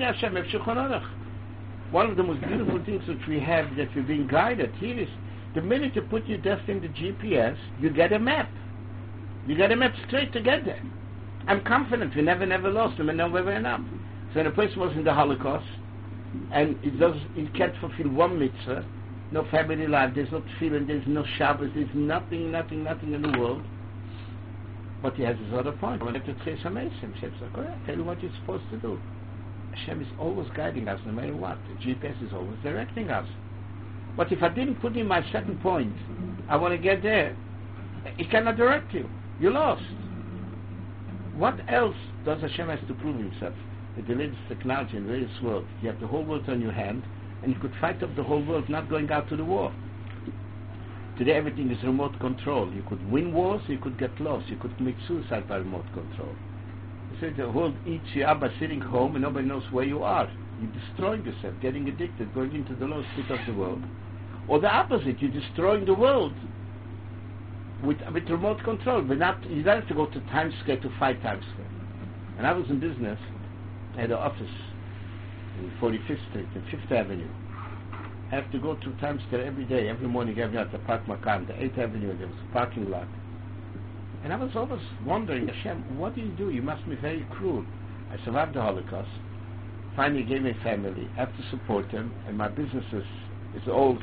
one of the most beautiful things that we have, that we're being guided here, is the minute you put your destiny in the GPS, you get a map. You get a map straight to get there. I'm confident we never lost them and never went up. So when a person was in the Holocaust, and he can't fulfill one mitzvah, no family life, there's no feeling, there's no Shabbos, there's nothing in the world. But he has his other point. When I get to Tchias HaMesim, Hashem says, I'll tell you what you're supposed to do. Hashem is always guiding us, no matter what. The GPS is always directing us. But if I didn't put in my second point, I want to get there, it cannot direct you. You're lost. What else does Hashem has to prove himself? With the latest technology in the latest world, you have the whole world on your hand, and you could fight off the whole world not going out to the war. Today everything is remote control. You could win wars, you could get lost. You could commit suicide by remote control. You say the world eats you up by sitting home and nobody knows where you are. You're destroying yourself, getting addicted, going into the lowest pit of the world. Or the opposite, you're destroying the world with remote control. But you don't have to go to Times Square to fight Times Square. And I was in business, I had an office in 45th Street and 5th Avenue. I have to go to Times Square every day, every morning, every night to park my car on the 8th Avenue. There was a parking lot. And I was always wondering, Hashem, what do? You must be very cruel. I survived the Holocaust. Finally gave me a family. I have to support them. And my business is all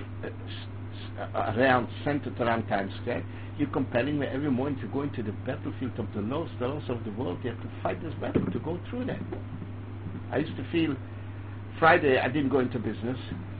centered around Times Square. You're compelling me every morning to go into the battlefield of the lowest of the world. You have to fight this battle, to go through that. I used to feel Friday I didn't go into business.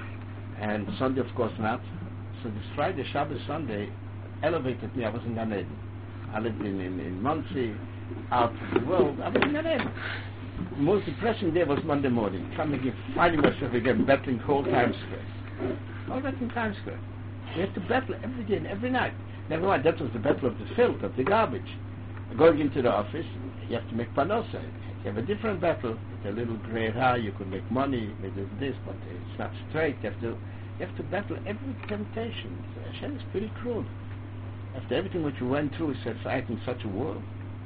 And Sunday, of course, not. So this Friday, Shabbos, Sunday, elevated me. I was in Gan Eden. I lived in Monsey, out of the world. I was in Gan Eden. The most depressing day was Monday morning. Coming in, finding myself again, battling whole Times Square. All that in Times Square. You have to battle every day and every night. Never mind, that was the battle of the filth, of the garbage. Going into the office, you have to make panosa. You have a different battle. With a little gray hair, you could make money with this, but it's not straight. You have to battle every temptation. Hashem is pretty cruel. After everything which you went through, he said, fight in such a world.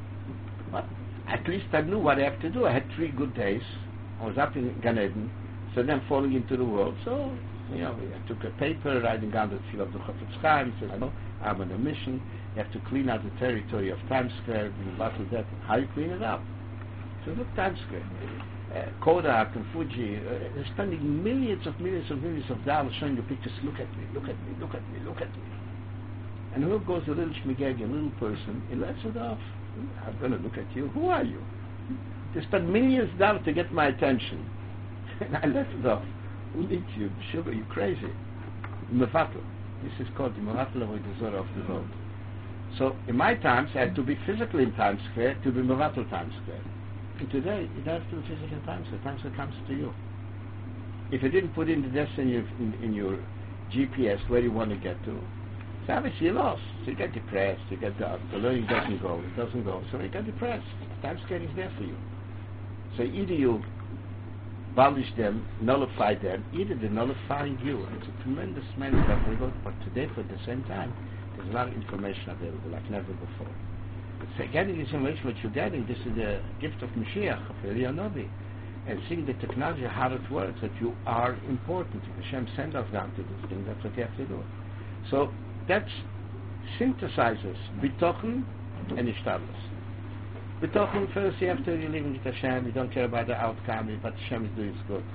But at least I knew what I have to do. I had 3 good days. I was up in Gan Eden, so then falling into the world. So, I took a paper, writing down the field of the Chafetz Chaim, said, I'm on a mission. You have to clean out the territory of Times Square, battle that. How you clean it up? So look, Times Square. Kodak and Fuji, they're spending millions of dollars showing you pictures. Look at me, look at me, look at me, look at me. And who goes a little shmigegi, a little person, he lets it off. I'm going to look at you. Who are you? They spend millions of dollars to get my attention. And I let it off. Who needs you? Sugar, you crazy. Mevatel. This is called the Mevatel of the world. So in my times, I had to be physically in Times Square to be Mevatel Times Square. And today, you don't have to be physically in Times Square. Times Square comes to you. If you didn't put in the destiny in your GPS where you want to get to, so obviously you lost. So you get depressed. You get the learning doesn't go. It doesn't go. So you get depressed. Times Square is there for you. So either you abolish them, nullify them, either they're nullifying you. It's a tremendous man that we got. But today, for the same time, there's a lot of information available like never before. So getting this information, what you're getting, this is the gift of Mashiach, of Eliyahu Novi, and seeing the technology, how it works, that you are important. If Hashem sent us down to this thing, that's what you have to do. So that synthesizes Bitochen and Ishtadlus. Bitochen, first you have to believe in Hashem, you don't care about the outcome, but Hashem is doing good.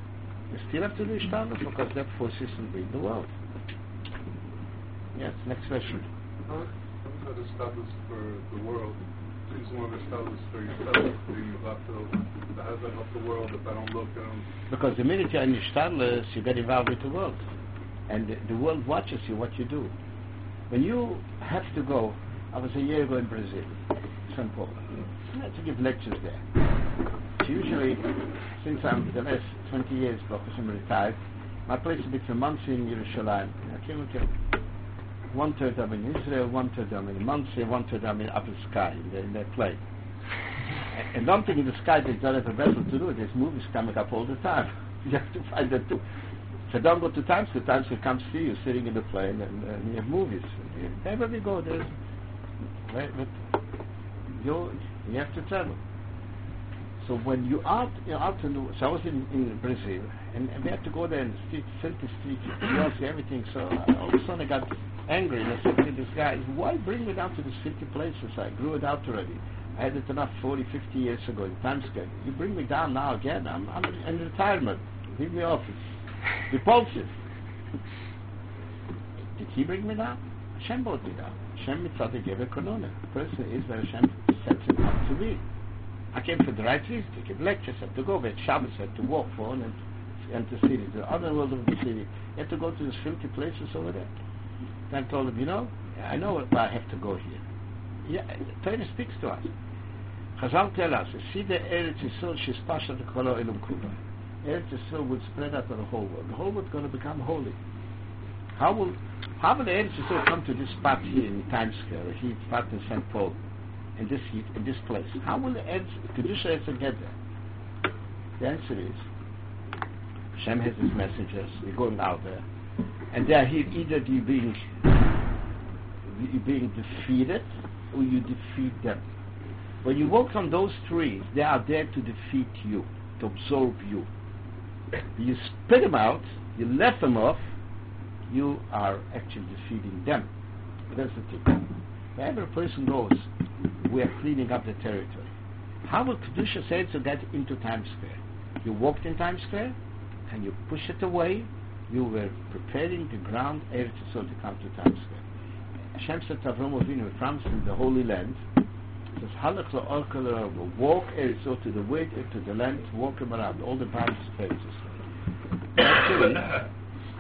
You still have to do Ishtadlus because that forces to be in the world. Yes, next question. How is that established for the world? Seems more established for yourself, being the hazard of the world, if I don't look at them. Because the minute you're in Ishtadlus, you get involved with the world. And the world watches you, what you do. When you have to go, I was a year ago in Brazil, São Paulo. I had to give lectures there. So usually, since I'm the last 20 years, I'm retired, my place is between Monsey and Yerushalayim. I came to 1/3 I'm in Israel, 1/3 I'm in Monsey, 1/3 I'm in upper sky, in their plane. And don't think in the sky they don't have a vessel to do it. There's movies coming up all the time. You have to find that too. So don't go to Times Square. Times Square comes to you sitting in the plane and you have movies. Wherever we go, there's... You have to travel. So when you out in the... So I was in Brazil, and we had to go there and filthy street, you see everything. So all of a sudden I got angry, and I said to this guy, why bring me down to these filthy places? I grew it out already. I had it enough 40, 50 years ago in Times Square. You bring me down now again? I'm in retirement. Leave me off. It's repulsive. Did he bring me down? Hashem brought me down. Hashem mitzvah gave a kanona. The person is where Hashem sets him up to be. I came for the right reason. To give lectures, I had to go. We had Shabbos, I had to walk for and enter the city, the other world of the city. You had to go to these filthy places over there. Then I told him, I know why I have to go here. Yeah, Torah speaks to us. Chazal tell us, see the Eretz Yisrael, she's pasha the kolo elum kula. Eretz Yisrael will spread out on the whole world. The whole world is going to become holy. How will the Eretz Yisrael come to this spot here in Times Square, or here spot in St. Paul, in this place? How will the Kedusha Eretz get there? The answer is, Hashem has his messengers, they're going out there, and they are here either you're being defeated, or you defeat them. When you walk on those trees, they are there to defeat you, to absorb you. You spit them out, you let them off, you are actually defeating them. That's the thing. Whenever a person goes, we are cleaning up the territory. How will Kedusha say to get into Times Square? You walked in Times Square, and you push it away, you were preparing the ground, Eretz Yisrael, to come to Times Square. Hashem said to Avraham Avinu, he promised him the Holy Land, says, Halach la'orka walk Eretz Yisrael to the way, to the land, walk him around, all the boundaries of Eretz Yisrael. Actually,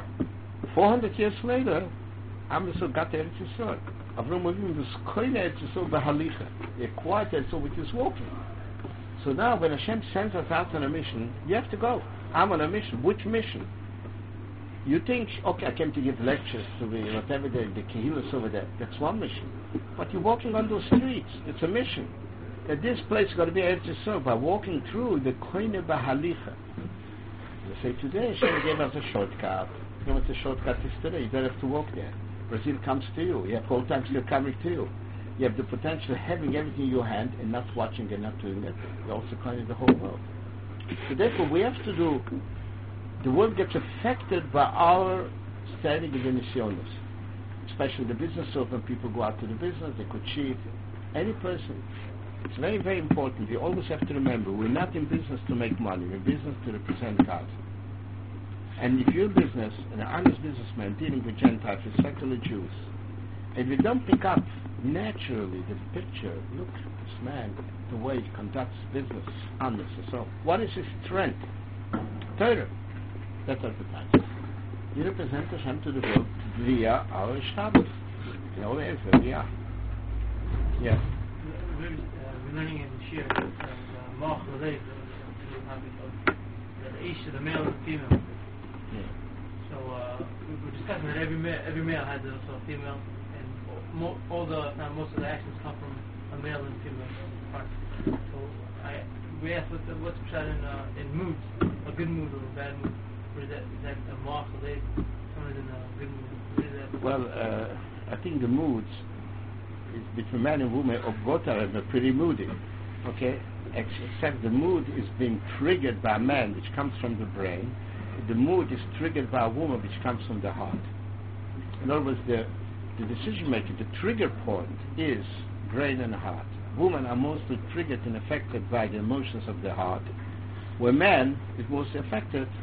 400 years later, Am Yisrael got to Eretz Yisrael. Avraham Avinu was koine Eretz Yisrael b'halicha. He acquired Eretz Yisrael with his walking. So now, when Hashem sends us out on a mission, you have to go. I'm on a mission. Which mission? You think, okay, I came to give lectures to whatever the Kehillas over there. That's one mission. But you're walking on those streets. It's a mission. That this place is going to be Eretz Yisrael by walking through the koine b'halicha. You say, today Hashem gave us a shortcut. You know what the shortcut is today? You don't have to walk there. Brazil comes to you. You have whole time still coming to you. You have the potential of having everything in your hand and not watching and not doing it. You're also koine the whole world. So therefore, we have to do. The world gets affected by our standing in the nisyonos. Especially the business world, when people go out to the business, they could cheat. Any person. It's very, very important. We always have to remember, we're not in business to make money. We're in business to represent God. And if you're in business, an honest businessman dealing with Gentiles, with secular Jews, and we don't pick up naturally the picture, look, this man, the way he conducts business, honest and so. What is his strength? Torah. That's advertising. You represent Hashem to the world via our Shabbos. In all areas where we are. Yes. We're learning in the Shir Mach Ladei, the Ish, the male and the female. Yeah. So we're discussing that every male has also a female, and most of the actions come from a male and female part. So we asked what's pshat in moods, a good mood or a bad mood. Is that a mark of it? Someone is in a good mood. Well, I think the moods is between man and woman of both are pretty moody. Okay? Except the mood is being triggered by a man, which comes from the brain. The mood is triggered by a woman, which comes from the heart. In other words, the decision making, the trigger point is brain and heart. Women are mostly triggered and affected by the emotions of the heart, where man is mostly affected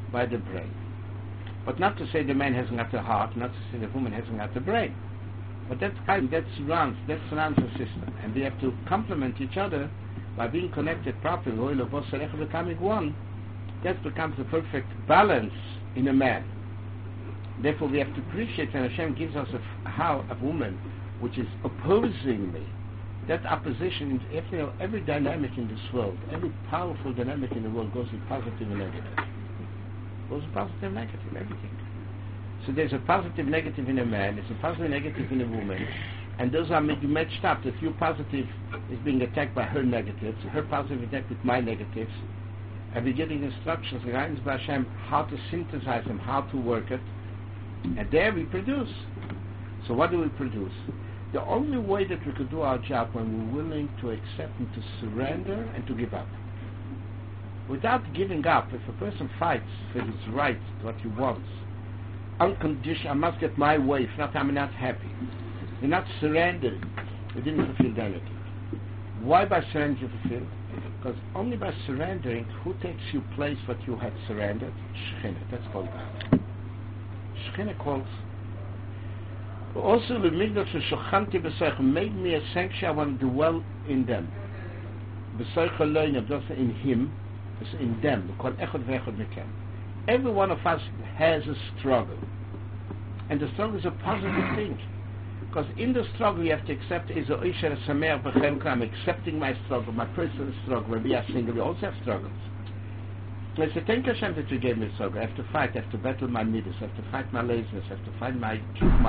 by the brain. But not to say the man hasn't got the heart, not to say the woman hasn't got the brain. But that surrounds the system. And they have to complement each other by being connected properly. Becoming one, that becomes the perfect balance in a man. Therefore, we have to appreciate when Hashem gives us a woman which is opposing me. That opposition is every dynamic in this world, every powerful dynamic in the world goes with positive and negative. Goes with positive and negative, everything. So there's a positive negative in a man, there's a positive negative in a woman, and those are matched up. That your positive is being attacked by her negatives, her positive attacked with my negatives, and we're getting instructions, guidance by Hashem, how to synthesize them, how to work it, and there we produce. So what do we produce? The only way that we could do our job when we're willing to accept and to surrender and to give up. Without giving up, if a person fights for his right, what he wants, unconditional, I must get my way, if not I'm not happy. You're not surrendering. You didn't fulfill the negative. Why by surrendering you fulfill? Because only by surrendering, who takes your place what you had surrendered? Shekhinah, that's called God. Shekhinah calls. Also, the Migdash Shochanti B'Seich made me a sanctuary. I want to dwell in them. B'Seich Aloyim, just in Him, in them. Every one of us has a struggle, and the struggle is a positive thing. Because in the struggle you have to accept I'm accepting my struggle, my personal struggle. When we are single, we also have struggles. So I say, thank Hashem that you gave me a struggle. I have to fight, I have to battle my midas, I have to fight my laziness, I have to fight my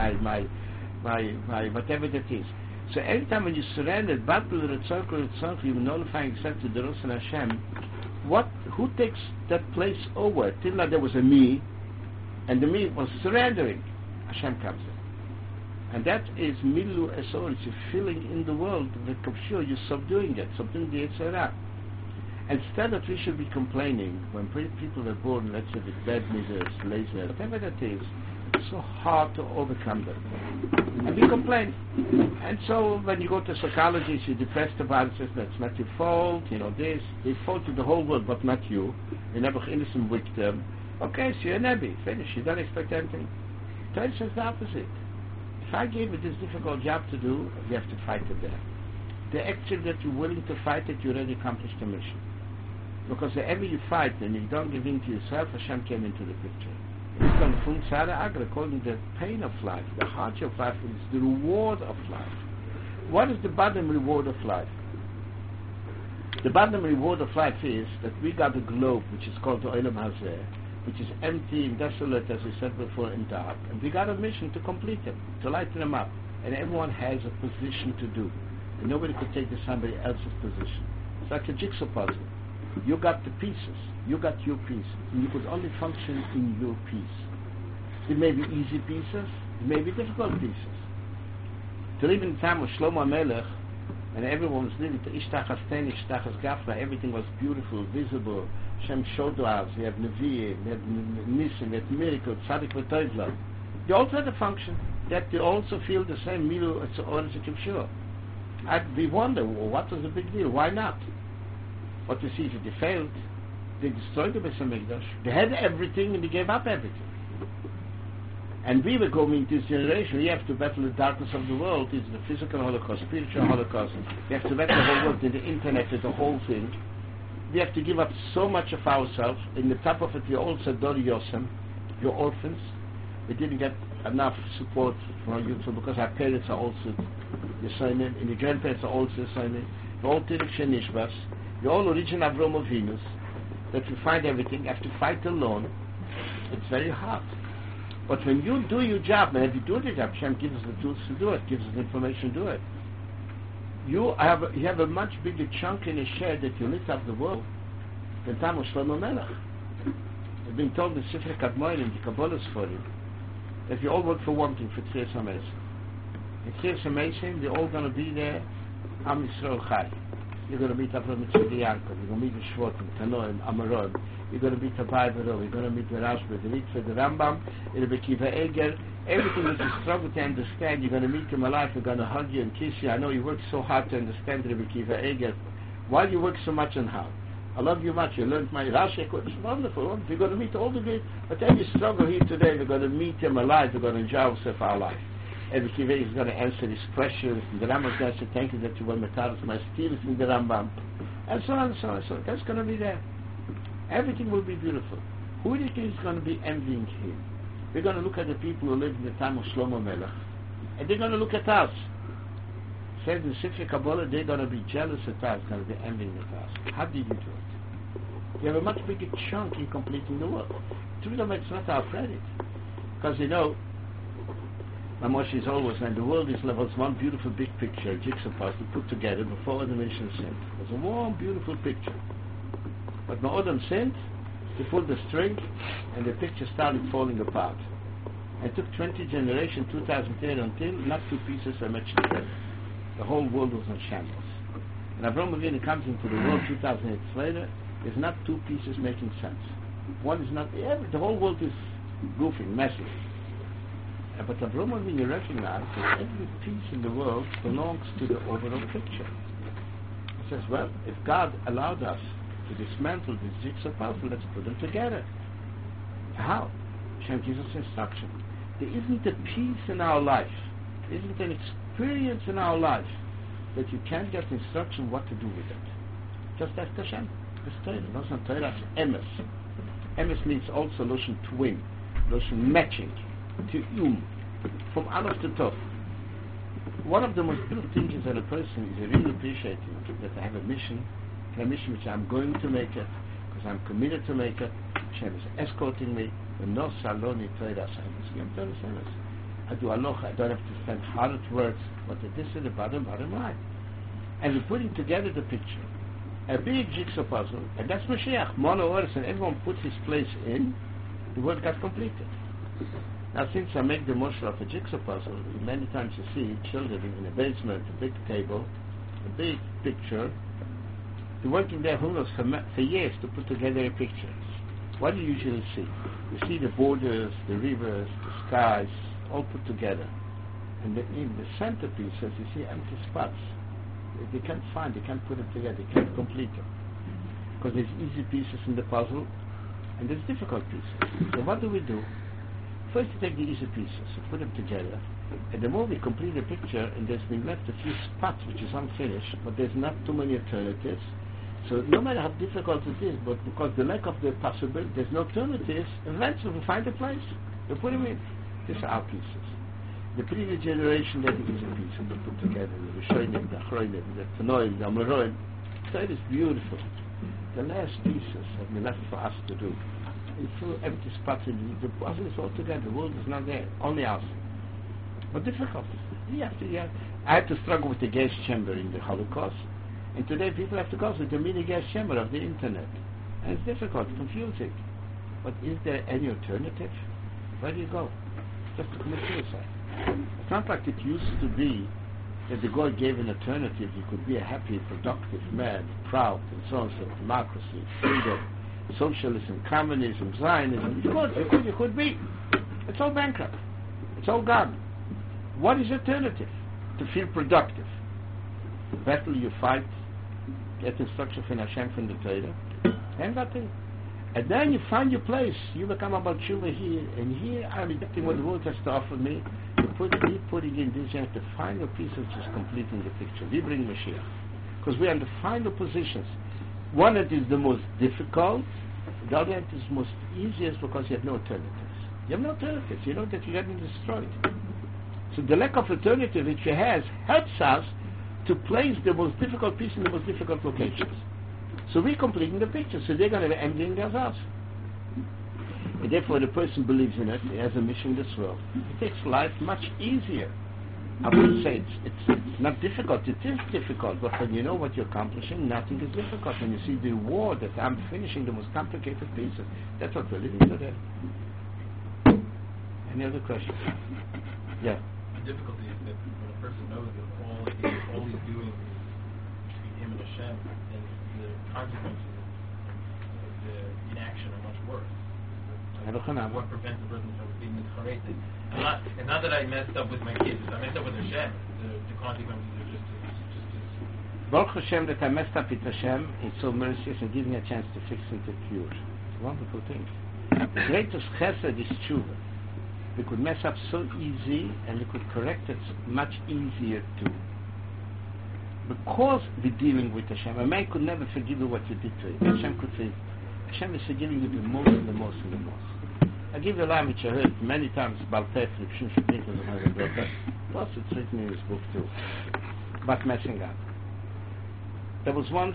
whatever that is. So every time when you surrender, battle the circle, you nullify and accept the Rosh and Hashem. Who takes that place over? Till now there was a me, and the me was surrendering. Hashem comes in. And that is milu esor, it's a feeling in the world that Kapshur, you're subduing it, subduing the Yetzirah. Instead that we should be complaining when people are born, let's say with bad midas, laziness, whatever that is, it's so hard to overcome them. And we complain. And so when you go to psychologists, you're depressed about it, says that's not your fault, this, they fault to the whole world, but not you. You're never innocent victim. Okay, so you're a Nebi, finish, you don't expect anything. Torah says the opposite. If I gave you this difficult job to do, you have to fight it there. The action that you're willing to fight it, you already accomplished the mission. Because wherever you fight and you don't give in to yourself, Hashem came into the picture. According to the pain of life, the hardship of life is the reward of life. What is the bottom reward of life? The bottom reward of life is that we got a globe which is called the Olam Hazeh, which is empty and desolate, as we said before, and dark. And we got a mission to complete them, to lighten them up. And everyone has a position to do. And nobody could take somebody else's position. It's like a jigsaw puzzle. You got the pieces. You got your piece. And you could only function in your piece. It may be easy pieces. It may be difficult pieces. To live in the time of Shlomo Melech, and everyone was living to Ishtachas Ten, Ishtachas Gafra, everything was beautiful, visible. Hashem showed us. We have Nevi'im, we have Nisim, we have miracles, Tzadik v'Toivla. They also had a function that they also feel the same milu as Kipshur. We wonder, what was the big deal? Why not? What we see is that they failed. They destroyed the Beis HaMikdash. They had everything and they gave up everything. And we were going into this generation. We have to battle the darkness of the world. It's the physical Holocaust, spiritual Holocaust. We have to battle the whole world, in the internet, with the whole thing. We have to give up so much of ourselves. In the top of it, we also Dor Yosem, your orphans. We didn't get enough support from our youth because our parents are also Yesonim, and the grandparents are also Yesonim. We're all Tirek Shenishbas. We're all origin of Avram Avinu. That we find everything, have to fight alone. It's very hard. But when you do your job, and if you do the job, Hashem gives us the tools to do it, gives us the information to do it. You have a much bigger chunk in a share that you lift up the world than time of Shlomo Melech. It's been told in Sifrei Kadmonim, in the Kabbalah's for you, that you all work for one thing, for Tchias HaMesim. In Tchias HaMesim, they're all going to be there, Am Yisrael Chai. You're going to meet Avraham Yitzchak Yaakov. You're going to meet the Shvotim, Tanoim, Amorim. You're going to meet the Bible. You're going to meet the Rashba, the Ritva, the Rambam, the Rebbe Kiva Eger. Everything that you struggle to understand, you're going to meet him alive. You're going to hug you and kiss you. I know you work so hard to understand Rebbe Kiva Eger. Why do you work so much on how? I love you much. You learned my Rashi. It's wonderful. We're going to meet all the great. But every struggle here today, we're going to meet him alive. We're going to enjoy ourselves our life. Every Kiveh is going to answer his questions. The Rambam is going to say, thank you that you were Metaris, my steel is in the Rambam. And so on and so on and so on. That's going to be there. Everything will be beautiful. Who do you think is going to be envying him? We're going to look at the people who lived in the time of Shlomo Melech. And they're going to look at us. Says in Sifri Kabbalah, they're going to be jealous at us, going to be envying at us. How did you do it? You have a much bigger chunk in completing the work. To them, it's not our credit. Because, you know, my Moshe is always, when the world is level, it's one beautiful big picture, a jigsaw puzzle put together before the nation sinned. It was a warm, beautiful picture. But when Adam sinned, he pulled the string, and the picture started falling apart. It took 20 generations, 2000 years, until not two pieces were matched together. The whole world was on shambles. And Avraham Avinu comes into the world 2000 years later, there's not two pieces making sense. One is not, the whole world is goofing, messy. But Avraham Avinu recognized that every piece in the world belongs to the overall picture. He says, well, if God allowed us to dismantle this jigsaw puzzle, let's put them together. How? Hashem gives us instruction. There isn't a piece in our life, there isn't an experience in our life that you can't get instruction what to do with it. Just ask Hashem. It's Torah. That's not Torah, it's emes. Emes means also Loshen twin, Loshen matching, Ti'um, from Aleph to Tov. One of the most beautiful things is that a person is really appreciating that I have a mission which I'm going to make it, because I'm committed to make it. Hashem is escorting me. No saloni Torah Samas. I do aloha. I don't have to spend hard words, but this is the bottom line. And we're putting together the picture, a big jigsaw puzzle, and that's Mashiach, mono orders, and everyone puts his place in, the work got completed. Now, since I make the motion of a jigsaw puzzle, many times you see children in a basement, a big table, a big picture. They're working there, who knows, for years to put together a picture. What do you usually see? You see the borders, the rivers, the skies, all put together. And in the centerpiece, as you see empty spots, they can't put it together, they can't complete them. Because there's easy pieces in the puzzle, and there's difficult pieces. So what do? First you take the easy pieces, you put them together, and the more we complete the picture, and there's been left a few spots which is unfinished, but there's not too many alternatives. So no matter how difficult it is, but because the lack of the possibility, there's no alternatives, eventually we find a place. We put them in. These are our pieces. The previous generation, they did a piece and they put together the Rishonim, the Achronim, the Tanoim, the Amoroim. So it is beautiful. The last pieces have been left for us to do. And through empty spots, the puzzle is all together. The world is not there, only us. But difficult. I had to struggle with the gas chamber in the Holocaust. And today people have to go with the mini gas chamber of the internet. And it's difficult, confusing. But is there any alternative? Where do you go? Just to commit suicide. It's not like it used to be that the God gave an alternative. You could be a happy, productive man, proud, and so on, so democracy, freedom, socialism, communism, Zionism. You could be. It's all bankrupt. It's all gone. What is alternative? To feel productive. Battle you fight, get instruction from Hashem from the Torah, and that's it. And then you find your place. You become about Tshuva here, and here I'm rejecting what the world has to offer me. We're putting in this, you have the final piece which is completing the picture. We bring Mashiach. Because we are in the final positions. One that is the most difficult, the other that is most easiest because you have no alternatives. You have no alternatives. You know that you're getting destroyed. So the lack of alternative which you have helps us to place the most difficult piece in the most difficult locations. So we're completing the picture, so they're going to be envying us. And therefore the person believes in it, he has a mission in this world. It makes life much easier. I wouldn't say it's not difficult, it is difficult, but when you know what you're accomplishing, nothing is difficult. When you see the reward that I'm finishing the most complicated pieces, that's what we're living today. Any other questions? Yeah. The difficulty is that when a person knows that all he's doing is between him and Hashem, then the consequences of the inaction are much worse. What prevents the person from being mitchareted? It's not that I messed up with my kids. I messed up with Hashem. The consequences are just as Baruch Hashem that I messed up with Hashem, it's so merciless and giving a chance to fix and to cure. It's a wonderful thing. The greatest chesed is tshuva. We could mess up so easy and we could correct it much easier too. Because we're dealing with Hashem, a man could never forgive you what you did to him. Hashem could say, Hashem is forgiving you the most and the most and the most. I give you a line which I heard many times about Tef, plus it's written in his book too, about messing up. There was once,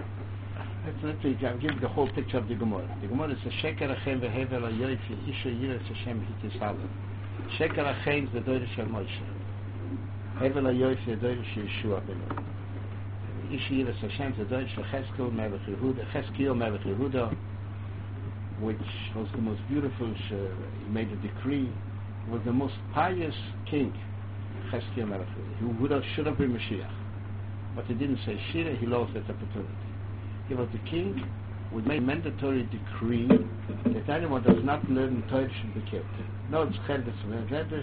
I'll give you the whole picture of the Gemara. The Gemara is a Sheker Achem ve'hevel ha'yoyfi, Isha Yiras Hashem hitis halav. Sheker Achem is the Doirish Shel Moshe. Hevel ha'yoyfi is the Doirish Shel Yeshua ben Isha Yiras Hashem is the Doirish Shel Cheskel Melech Yehuda, Melech Yehuda, which was the most beautiful, he made a decree, was the most pious king, Cheskel Melech Yehuda, who should have been Mashiach. But he didn't say Shira, he lost that opportunity. He was the king who made a mandatory decree that anyone does not learn Torah should be killed. No, it's Chedesh.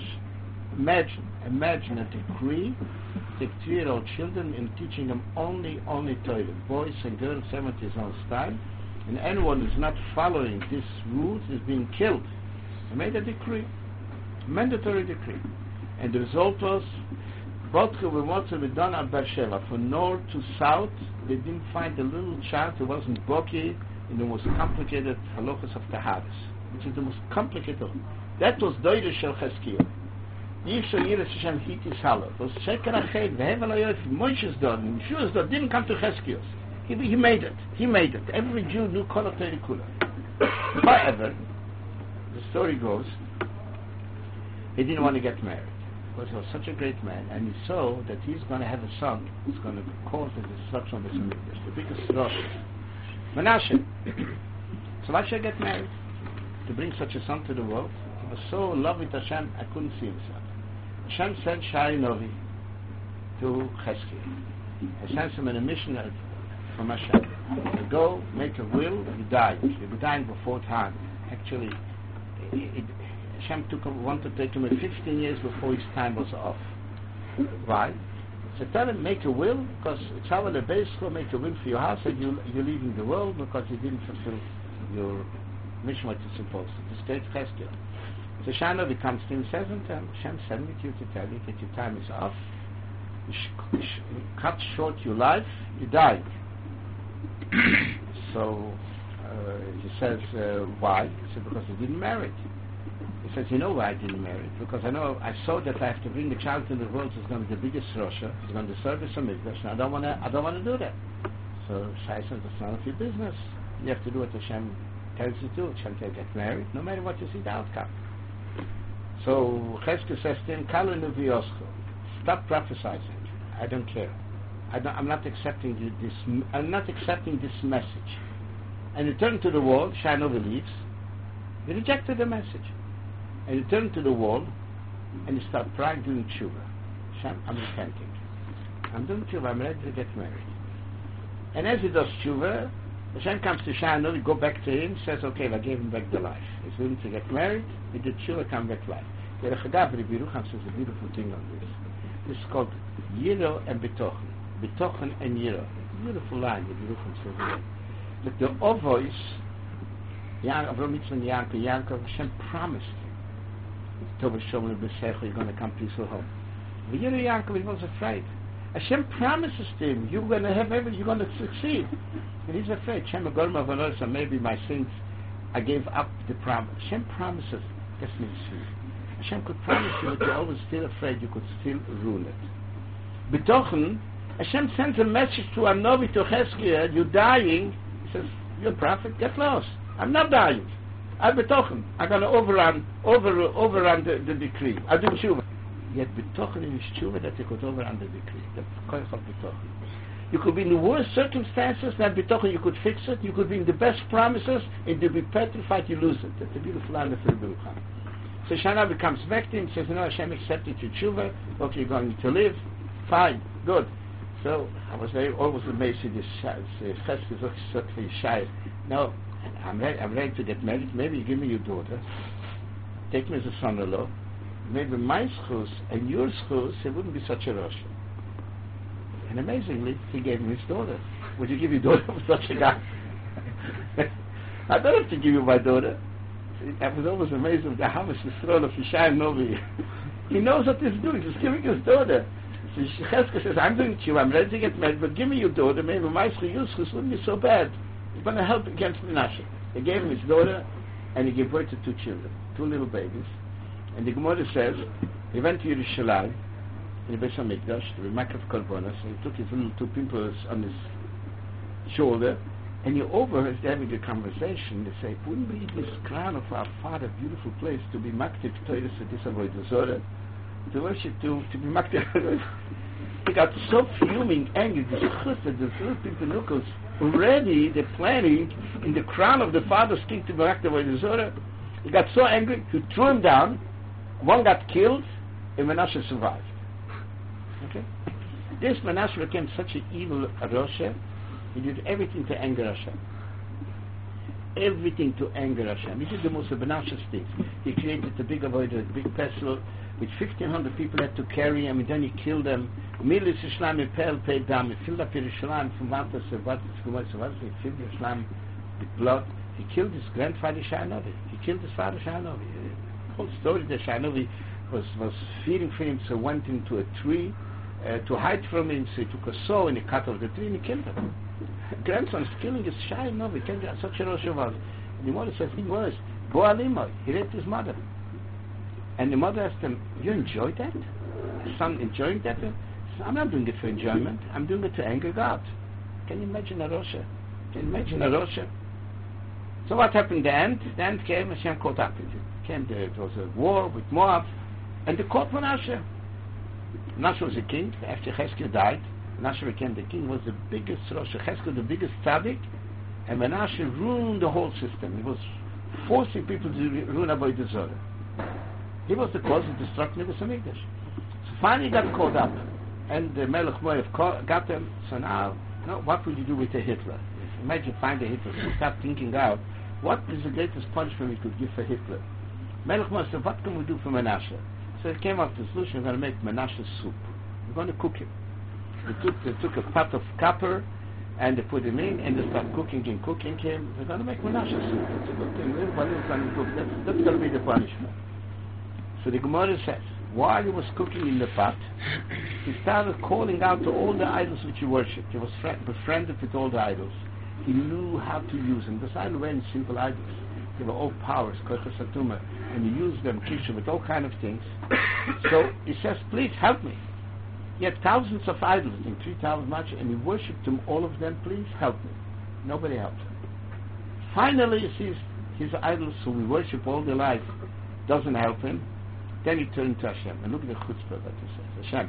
Imagine a decree, take 3-year-old children and teaching them only Torah. Boys and girls, 7 his own style. And anyone who is not following this rules is being killed. He made a decree, a mandatory decree. And the result was, Vodka we want to be done at Beersheba. From north to south, they didn't find a little child who wasn't Boki in the most complicated halachas of Taharis, which is the most complicated. That was Doirish Shel Cheskel. Yisha Yiras Hashem hitis halav. It was Sheker Achem ve'hevel ha'yoyfi. Moshe's done, Yeshua's done, didn't come to Cheskel. He made it. He made it. Every Jew knew Kol HaTorah Kula. However, the story goes, he didn't want to get married. Because he was such a great man, and he saw that he's going to have a son who's going to cause the destruction of the Mikdash, the biggest Rosh. Menashe. So why should I get married? To bring such a son to the world? He was so in love with Hashem, I couldn't see himself. Hashem sent Shai Novi to Cheskel. Hashem sent him on a mission from Hashem. To go, make a will, he died. He was dying before time. Actually, Hashem wanted to take him 15 years before his time was off. Why? So tell him, make a will, because it's how the base will make a will for your house, and you're leaving the world because you didn't fulfill your mission what you're supposed to. The state Cheskel. So Shana comes to him and says, Hashem sent me to you to tell you that your time is off. You cut short your life, you died. So he says, why? He said, because you didn't marry. He says, you know why I didn't marry? Because I saw that I have to bring the child into the world who's going to be the biggest Rosha, who's going to serve as a Mikdash, and I don't want to do that. So Shai says, that's none of your business. You have to do what Hashem tells you to do. Hashem tells you to get married, no matter what you see the outcome. So Cheskel says to him, Kalu Nevi Yoscho, stop prophesizing. I don't care. I'm not accepting this message. And he turned to the wall. Shai Novi leaves. He rejected the message. And he turned to the wall and he started crying, doing tshuva. Hashem, I'm repenting. I'm doing tshuva. I'm ready to get married. And as he does tshuva, Hashem comes to Shai Novi, go back to him, says, okay, I gave him back the life. He's willing to get married. He did tshuva, come back to life. The Chagav Rabbi Yerucham says a beautiful thing on this. This is called Yiro and Betochen. Betochen and Yiro. Beautiful line, Rabbi Yerucham says. But the Ovois, Avraham Yitzchak and Yaakov, Hashem promised him, Tov Shomel B'Secho, you're going to come peaceful home. But Yiro Yaakov, he was afraid. Hashem promises to him, you're going to have everything, you're going to succeed. And he's afraid. Hashem Agorma Vanosa, maybe my sins, I gave up the promise. Hashem promises, that's me to see. Hashem could promise you, but you're always still afraid you could still ruin it. Betochen, Hashem sends a message to Anovi, to Cheskel, you're dying. He says, you're a prophet, get lost. I'm not dying. I'm betochen. I'm going to overrun the decree. I'll do tshuva. Yet betochen is tshuva that you could overrun the decree. The koich of betochen. You could be in the worst circumstances, that betochen you could fix it. You could be in the best promises, and you'll be petrified you lose it. That's a beautiful line of Rabbi Yerucham. So Shana comes back to him, says, no, Hashem accepted your tshuva. Okay, you're going to live. Fine, good. So I was always amazed with this Cheskel. No, I'm ready to get married. Maybe you give me your daughter. Take me as a son-in-law. Maybe my schus and your schus, it wouldn't be such a rush. And amazingly, he gave him his daughter. Would you give your daughter for such a guy? I don't have to give you my daughter. I was always amazed at how much the throne of Yishai Novi. He knows what he's doing. He's giving his daughter. So Cheskel says, I'm doing it to you. I'm ready to get married, but give me your daughter. Maybe my Yuschus wouldn't be so bad. He's going to help against Menashe. He gave him his daughter, and he gave birth to 2 children, 2 little babies. And the Gemara says, he went to Yerushalayim, in the Beis HaMikdash, to be Makaf Korbanos, and he took his little 2 pimples on his shoulder, and he overheard having a conversation. They say, wouldn't be this crown of our father, beautiful place, to be Maktif Toiris at this Avodah Zorah, to worship, to be Maktif. He got so fuming, angry, this chusset, the little people already they're planning in the crown of the father's king to be Maktif Avodah Zorah. He got so angry, he threw him down, one got killed, and Menashe survived. Okay? This Menashe became such an evil Rosh. He did everything to anger Hashem. Everything to anger Hashem. He did the most obnoxious things. He created a big avodah, a big pestle, which 1,500 people had to carry him, and then he killed them. Milis Islam Pel Pei Dam. He filled up Yerushalayim from Vatas to Vatas. He filled Yerushalayim with blood. He killed his grandfather Shai-Novi. He killed his father Shai-Novi. The whole story that Shai-Novi was fearing for him, so went into a tree to hide from him. So he took a saw and he cut off the tree and he killed him. Grandson is killing his Shai-Novi. Such a Rosh was. And the mother says, he was. Bo Alimoy. He raped his mother. And the mother asked him, you enjoyed that? Son enjoying that? He said, I'm not doing it for enjoyment. I'm doing it to anger God. Can you imagine a Rosh? So what happened then? The end came, Hashem caught up with it. There was a war with Moab, and the court Menashe. Menashe was a king. After Cheskel died, Menashe became the king. Was the biggest Rosh. Cheskel the biggest tzaddik, and Menashe ruined the whole system. He was forcing people to ruin Avodah Zorah. He was the cause of destruction of the Beis HaMikdash. So finally he got caught up, and the Melech Moav got him. So now, what would you do with a Hitler? Imagine find a Hitler. So start thinking out, what is the greatest punishment we could give for Hitler? Melech Moav said, what can we do for Menashe? So it came up to the solution, we're going to make Menashe soup. We're going to cook him. They took a pot of copper, and they put him in, and they started cooking him. We're going to make Menashe soup. It's a good thing. Everybody is going to cook. That's going to be the punishment. So the Gemara says, while he was cooking in the pot, he started calling out to all the idols which he worshipped. He was befriended with all the idols. He knew how to use them. Those idols weren't simple idols. They were all powers, Koicha Satuma, and he used them, Kisha, with all kind of things. So he says, please help me. He had thousands of idols, in 3,000 much, and he worshipped them, all of them, please help me. Nobody helped him. Finally, he sees his idols, who we worship all their life, doesn't help him. Then he turned to Hashem, and look at the chutzpah that he says. Hashem.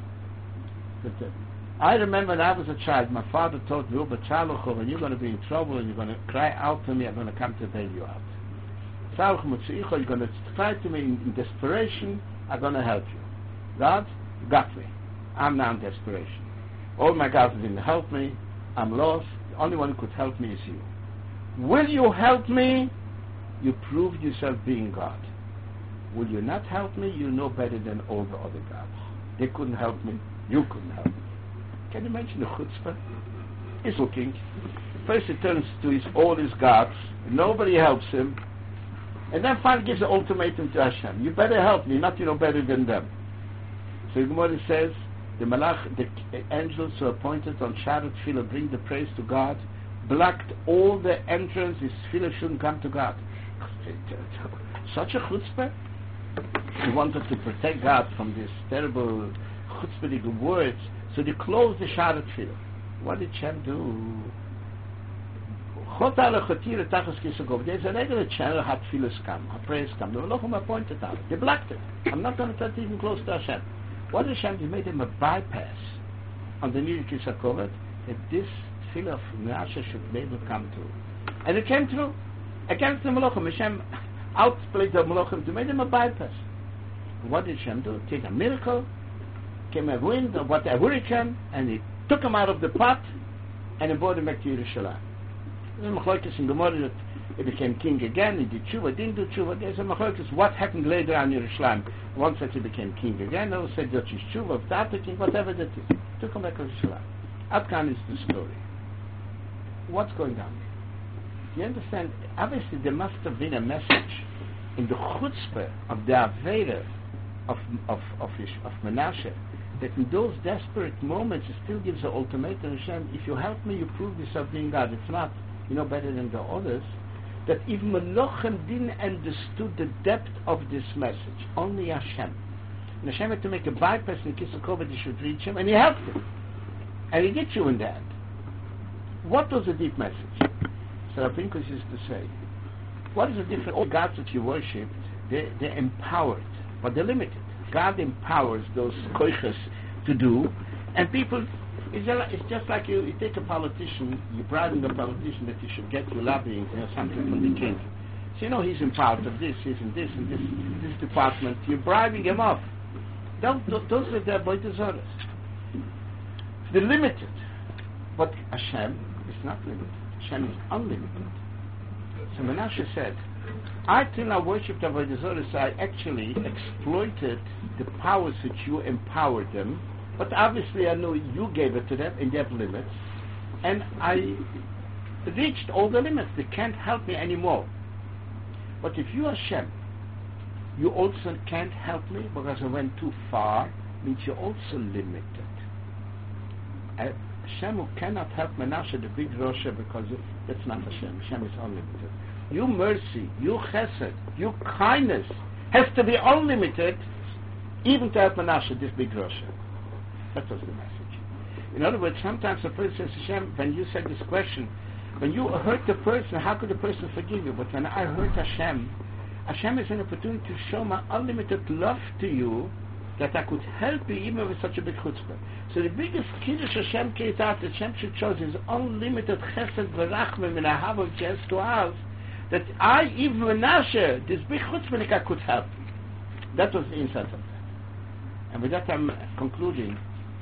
I remember when I was a child, my father told me, when you're going to be in trouble and you're going to cry out to me, I'm going to come to bail you out. You're going to cry to me in desperation, I'm going to help you. God, you got me. I'm now in desperation. All my gods didn't help me. I'm lost. The only one who could help me is you. Will you help me? You proved yourself being God. Will you not help me? You know better than all the other gods. They couldn't help me. You couldn't help me. Can you imagine the chutzpah? He's looking. First he turns to all his gods. Nobody helps him. And then finally gives an ultimatum to Hashem. You better help me, not you know better than them. So the Gemara says, the angels who are appointed on Sharat Tefillah bring the praise to God, blocked all the entrance, his tefillah shouldn't come to God. Such a chutzpah. He wanted to protect God from this terrible chutzpahdik words, so they closed the Sharat Tefillah. What did Shem do? There's a regular channel, had tefillahs come, had prayers come. The Malachim appointed out. They blocked it. I'm not going to touch even close to Hashem. What did Hashem do? He made him a bypass on the Nidhi Kisakovat that this tefillah of Menashe should be able to come through. And it came through. Against the Malachim. Hashem outplayed the Malachim to make him a bypass. What did Hashem do? Take a miracle, came a wind, or what a hurricane, and he took him out of the pot and he brought him back to Yerushalayim. There's a machlokes in Gemara that he became king again, he did tshuva, didn't do tshuva. There's a machlokes what happened later on Yerushalayim. One said he became king again, another said that he's tshuva, after king, whatever that is. Took him back to Yerushalayim. Atkan is the story. What's going on? You understand? Obviously, there must have been a message in the chutzpah of the Aveda of Menashe, that in those desperate moments, it still gives an ultimatum. Hashem, if you help me, you prove yourself being God. It's not, better than the others. That even Melochem didn't understood the depth of this message. Only Hashem. And Hashem had to make a bypass in Kisakov that he should reach him, and he helped him. And he did you in that. What was the deep message? So Rabinkus used to say, what is the difference? All gods that you worshipped, they're empowered, but they're limited. God empowers those koiches to do, and people, it's just like you take a politician, you're bribing a politician that you should get you lobbying something from the king. So he's empowered of this, he's in this, and this department, you're bribing him off. Those are the avodah zaros. They're limited. But Hashem is not limited. Hashem is unlimited. So Menashe said, I till I worshipped avodah zaros, I actually exploited the powers which you empowered them, but obviously I know you gave it to them and they have limits, and I reached all the limits. They can't help me anymore. But if you Hashem, you also can't help me because I went too far, means you're also limited. Hashem who cannot help Menashe, the big Rosha, because that's not Hashem. Hashem is unlimited. Your mercy, your chesed, your kindness has to be unlimited, even to help Menashe, this big Rosha. That was the message. In other words, sometimes a person says, Hashem, when you said this question, when you hurt the person, how could the person forgive you? But when I hurt Hashem, Hashem is an opportunity to show my unlimited love to you, that I could help you even with such a big chutzpah. So the biggest kiddush Hashem created out, that Hashem should show his unlimited chesed v'rachmim and ahava which he has to us, that I, even Menashe, this big chutzpah, I could help. That was the insight of that. And with that I'm concluding.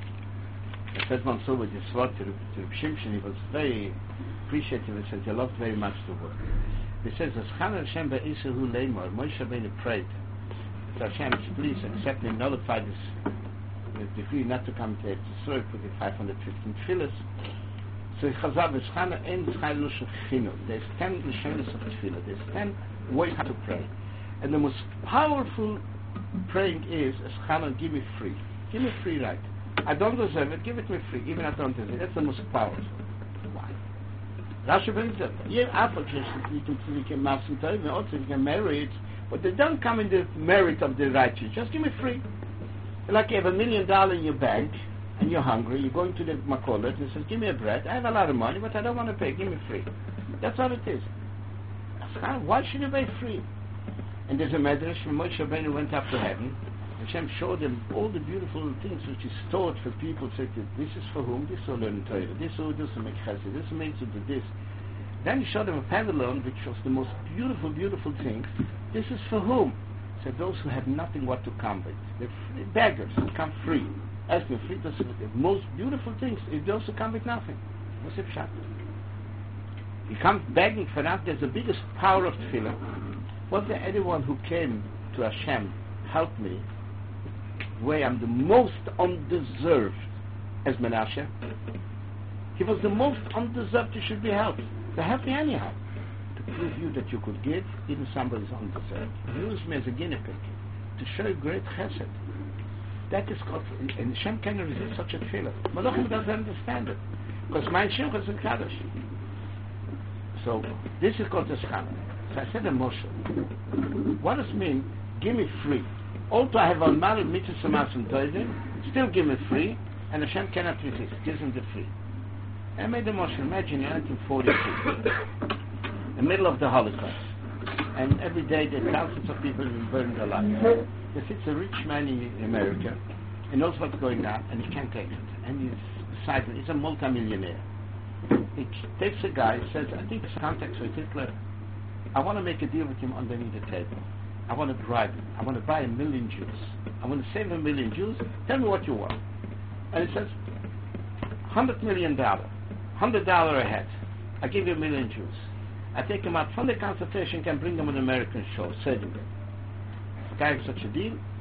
I said once over this word to Shimshon, he was very appreciative and said he loved very much the word. He says, Chana Hashem be'isahu leimor, Moshe Rabbeinu prayed, so Hashem, please accept me, nullify this decree not to come to Israel for the 515 tefillahs. So Chazav is Chana ein Chai Lushon Chinu. There's 10 Lashonos of tefillah. There's 10 ways how to pray. And the most powerful praying is, Chana, give me free. Give me free right. I don't deserve it, give it me free, even I don't deserve it. That's the most powerful. Why? Rashi brings up, you can marry some time, also you can marry it, but they don't come in the merit of the righteous. Just give me free. Like you have $1 million in your bank, and you're hungry, you're going to the Makolet, and says, give me a bread, I have a lot of money, but I don't want to pay, give me free. That's all it is. Why should you pay free? And there's a medrash when Moshe Rabbeinu went up to heaven, Hashem showed them all the beautiful things which is stored for people. Said, this is for whom? This will learn Torah. This will make chesed. This will make to do this. Then he showed them a pavilion which was the most beautiful, beautiful thing. This is for whom? Said those who have nothing what to come with. They're beggars who come free. Ask me free. Those are the most beautiful things. If those who come with nothing. What's it pshat? He comes begging for that. There's the biggest power of tefillah. Was there anyone who came to Hashem, help me, where I'm the most undeserved as Menashe? He was the most undeserved he should be helped. So help me anyhow. To prove you that you could give, even somebody's undeserved. Use me as a guinea pig. To show you great chesed. That is called, and Hashem cannot resist such a tefillah. Malachim doesn't understand it. Because my Shimcha is in Kaddish. So, this is called the Shechana. So I said to Moshe, what does it mean, give me free? Also I have unmarried mitzvah samas and toidim, still give me free, and Hashem cannot resist, gives him the free. I made the Moshe, imagine in 1942, in the middle of the Holocaust, and every day there are thousands of people who burn their lives. There sits a rich man in America, he knows what's going on, and he can't take it. And he's beside him, he's a multi-millionaire. He takes a guy, says, I think it's contact with Hitler, I want to make a deal with him underneath the table. I want to bribe him. I want to buy 1 million Jews. I want to save 1 million Jews. Tell me what you want. And he says, $100 million, $100 a head. I give you 1 million Jews. I take them out from the concentration camp, bring them on the American shore, saving them. The guy has such a deal.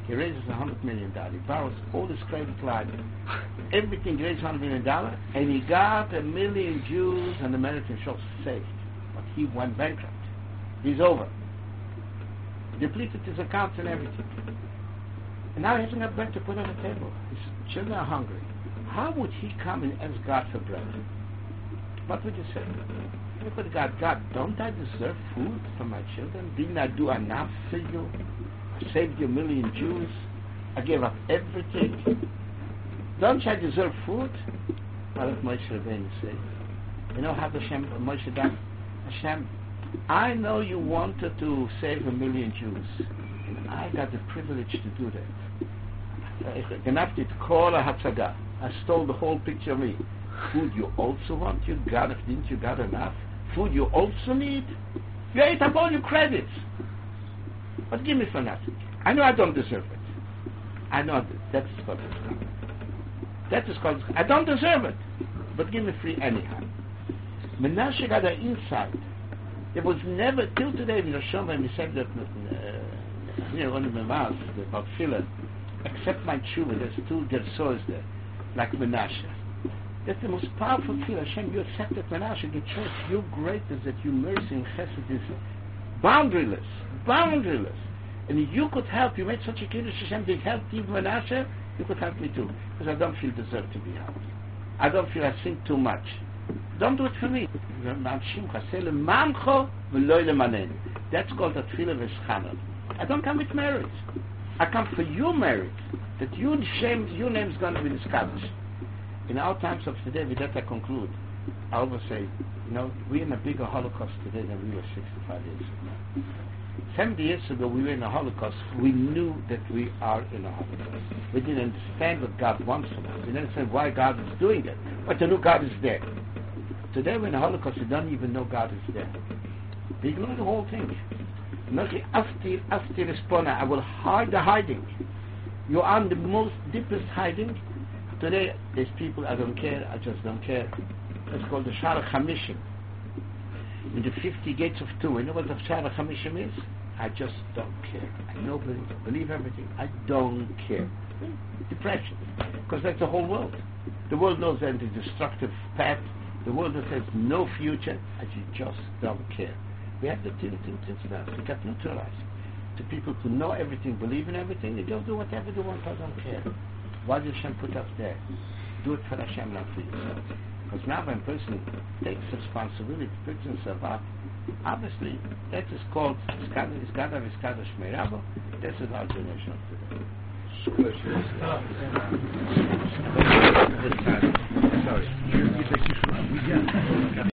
He raises $100 million. He borrows all his credit line. Everything, he raises $100 million, and he got 1 million Jews and American shops saved. But he went bankrupt. He's over. He depleted his accounts and everything. And now he hasn't got bread to put on the table. His children are hungry. How would he come and ask God for bread? What would you say? Look at God, don't I deserve food for my children? Didn't I do enough for you? I saved you 1 million Jews. I gave up everything. Don't I deserve food? What did Moshe Rabbeinu say? You know how Moshe done? Hashem, I know you wanted to save 1 million Jews. And I got the privilege to do that. I stole the whole picture of me. Food you also want? Didn't you got enough? Food you also need? You ate up all your credits. But give me for nothing. I know I don't deserve it. I know that's called it. That is called, I don't deserve it. But give me free anyhow. Menashe got an insight. There was never, till today, in Rosh when we said that, one of the mouths, about Philip, accept my tshuva, there's 2 gersos there, like Menashe. That's the most powerful thing. Hashem, you accepted Menashe, the church, your greatness, that your mercy and chesed is boundaryless. And you could help, you made such a kiddush, Hashem, they helped even Menashe, you could help me too. Because I don't feel deserved to be helped. I don't feel I think too much. Don't do it for me. That's called a tefillah v'schanel. I don't come with merit. I come for your merit. That your name is going to be established. In our times of today, with that I conclude. I always say, we're in a bigger Holocaust today than we were 65 years ago. 70 years ago, we were in a Holocaust. We knew that we are in a Holocaust. We didn't understand what God wants from us. We didn't understand why God is doing it. But to know God is there. Today, we're in a Holocaust. We don't even know God is there. We ignore the whole thing. I will hide the hiding. You are in the most deepest hiding. Today, there's people, I don't care, I just don't care. It's called the Shara Chamishim. In the 50 gates of two. You know what the Shara Chamishim is? I just don't care. I know, believe everything. I don't care. Depression. Because that's the whole world. The world knows that it's a destructive path. The world that has no future, and you just don't care. We have the tin now. We got neutralized. To people who know everything, believe in everything, they just do whatever they want, I don't care. Why does Hashem put us there? Do it for Hashem, not for yourself. Because now when a person takes responsibility, picks himself up, obviously that is called Iskada Vizkada Shmeirabo. This is our generation of today. Sorry.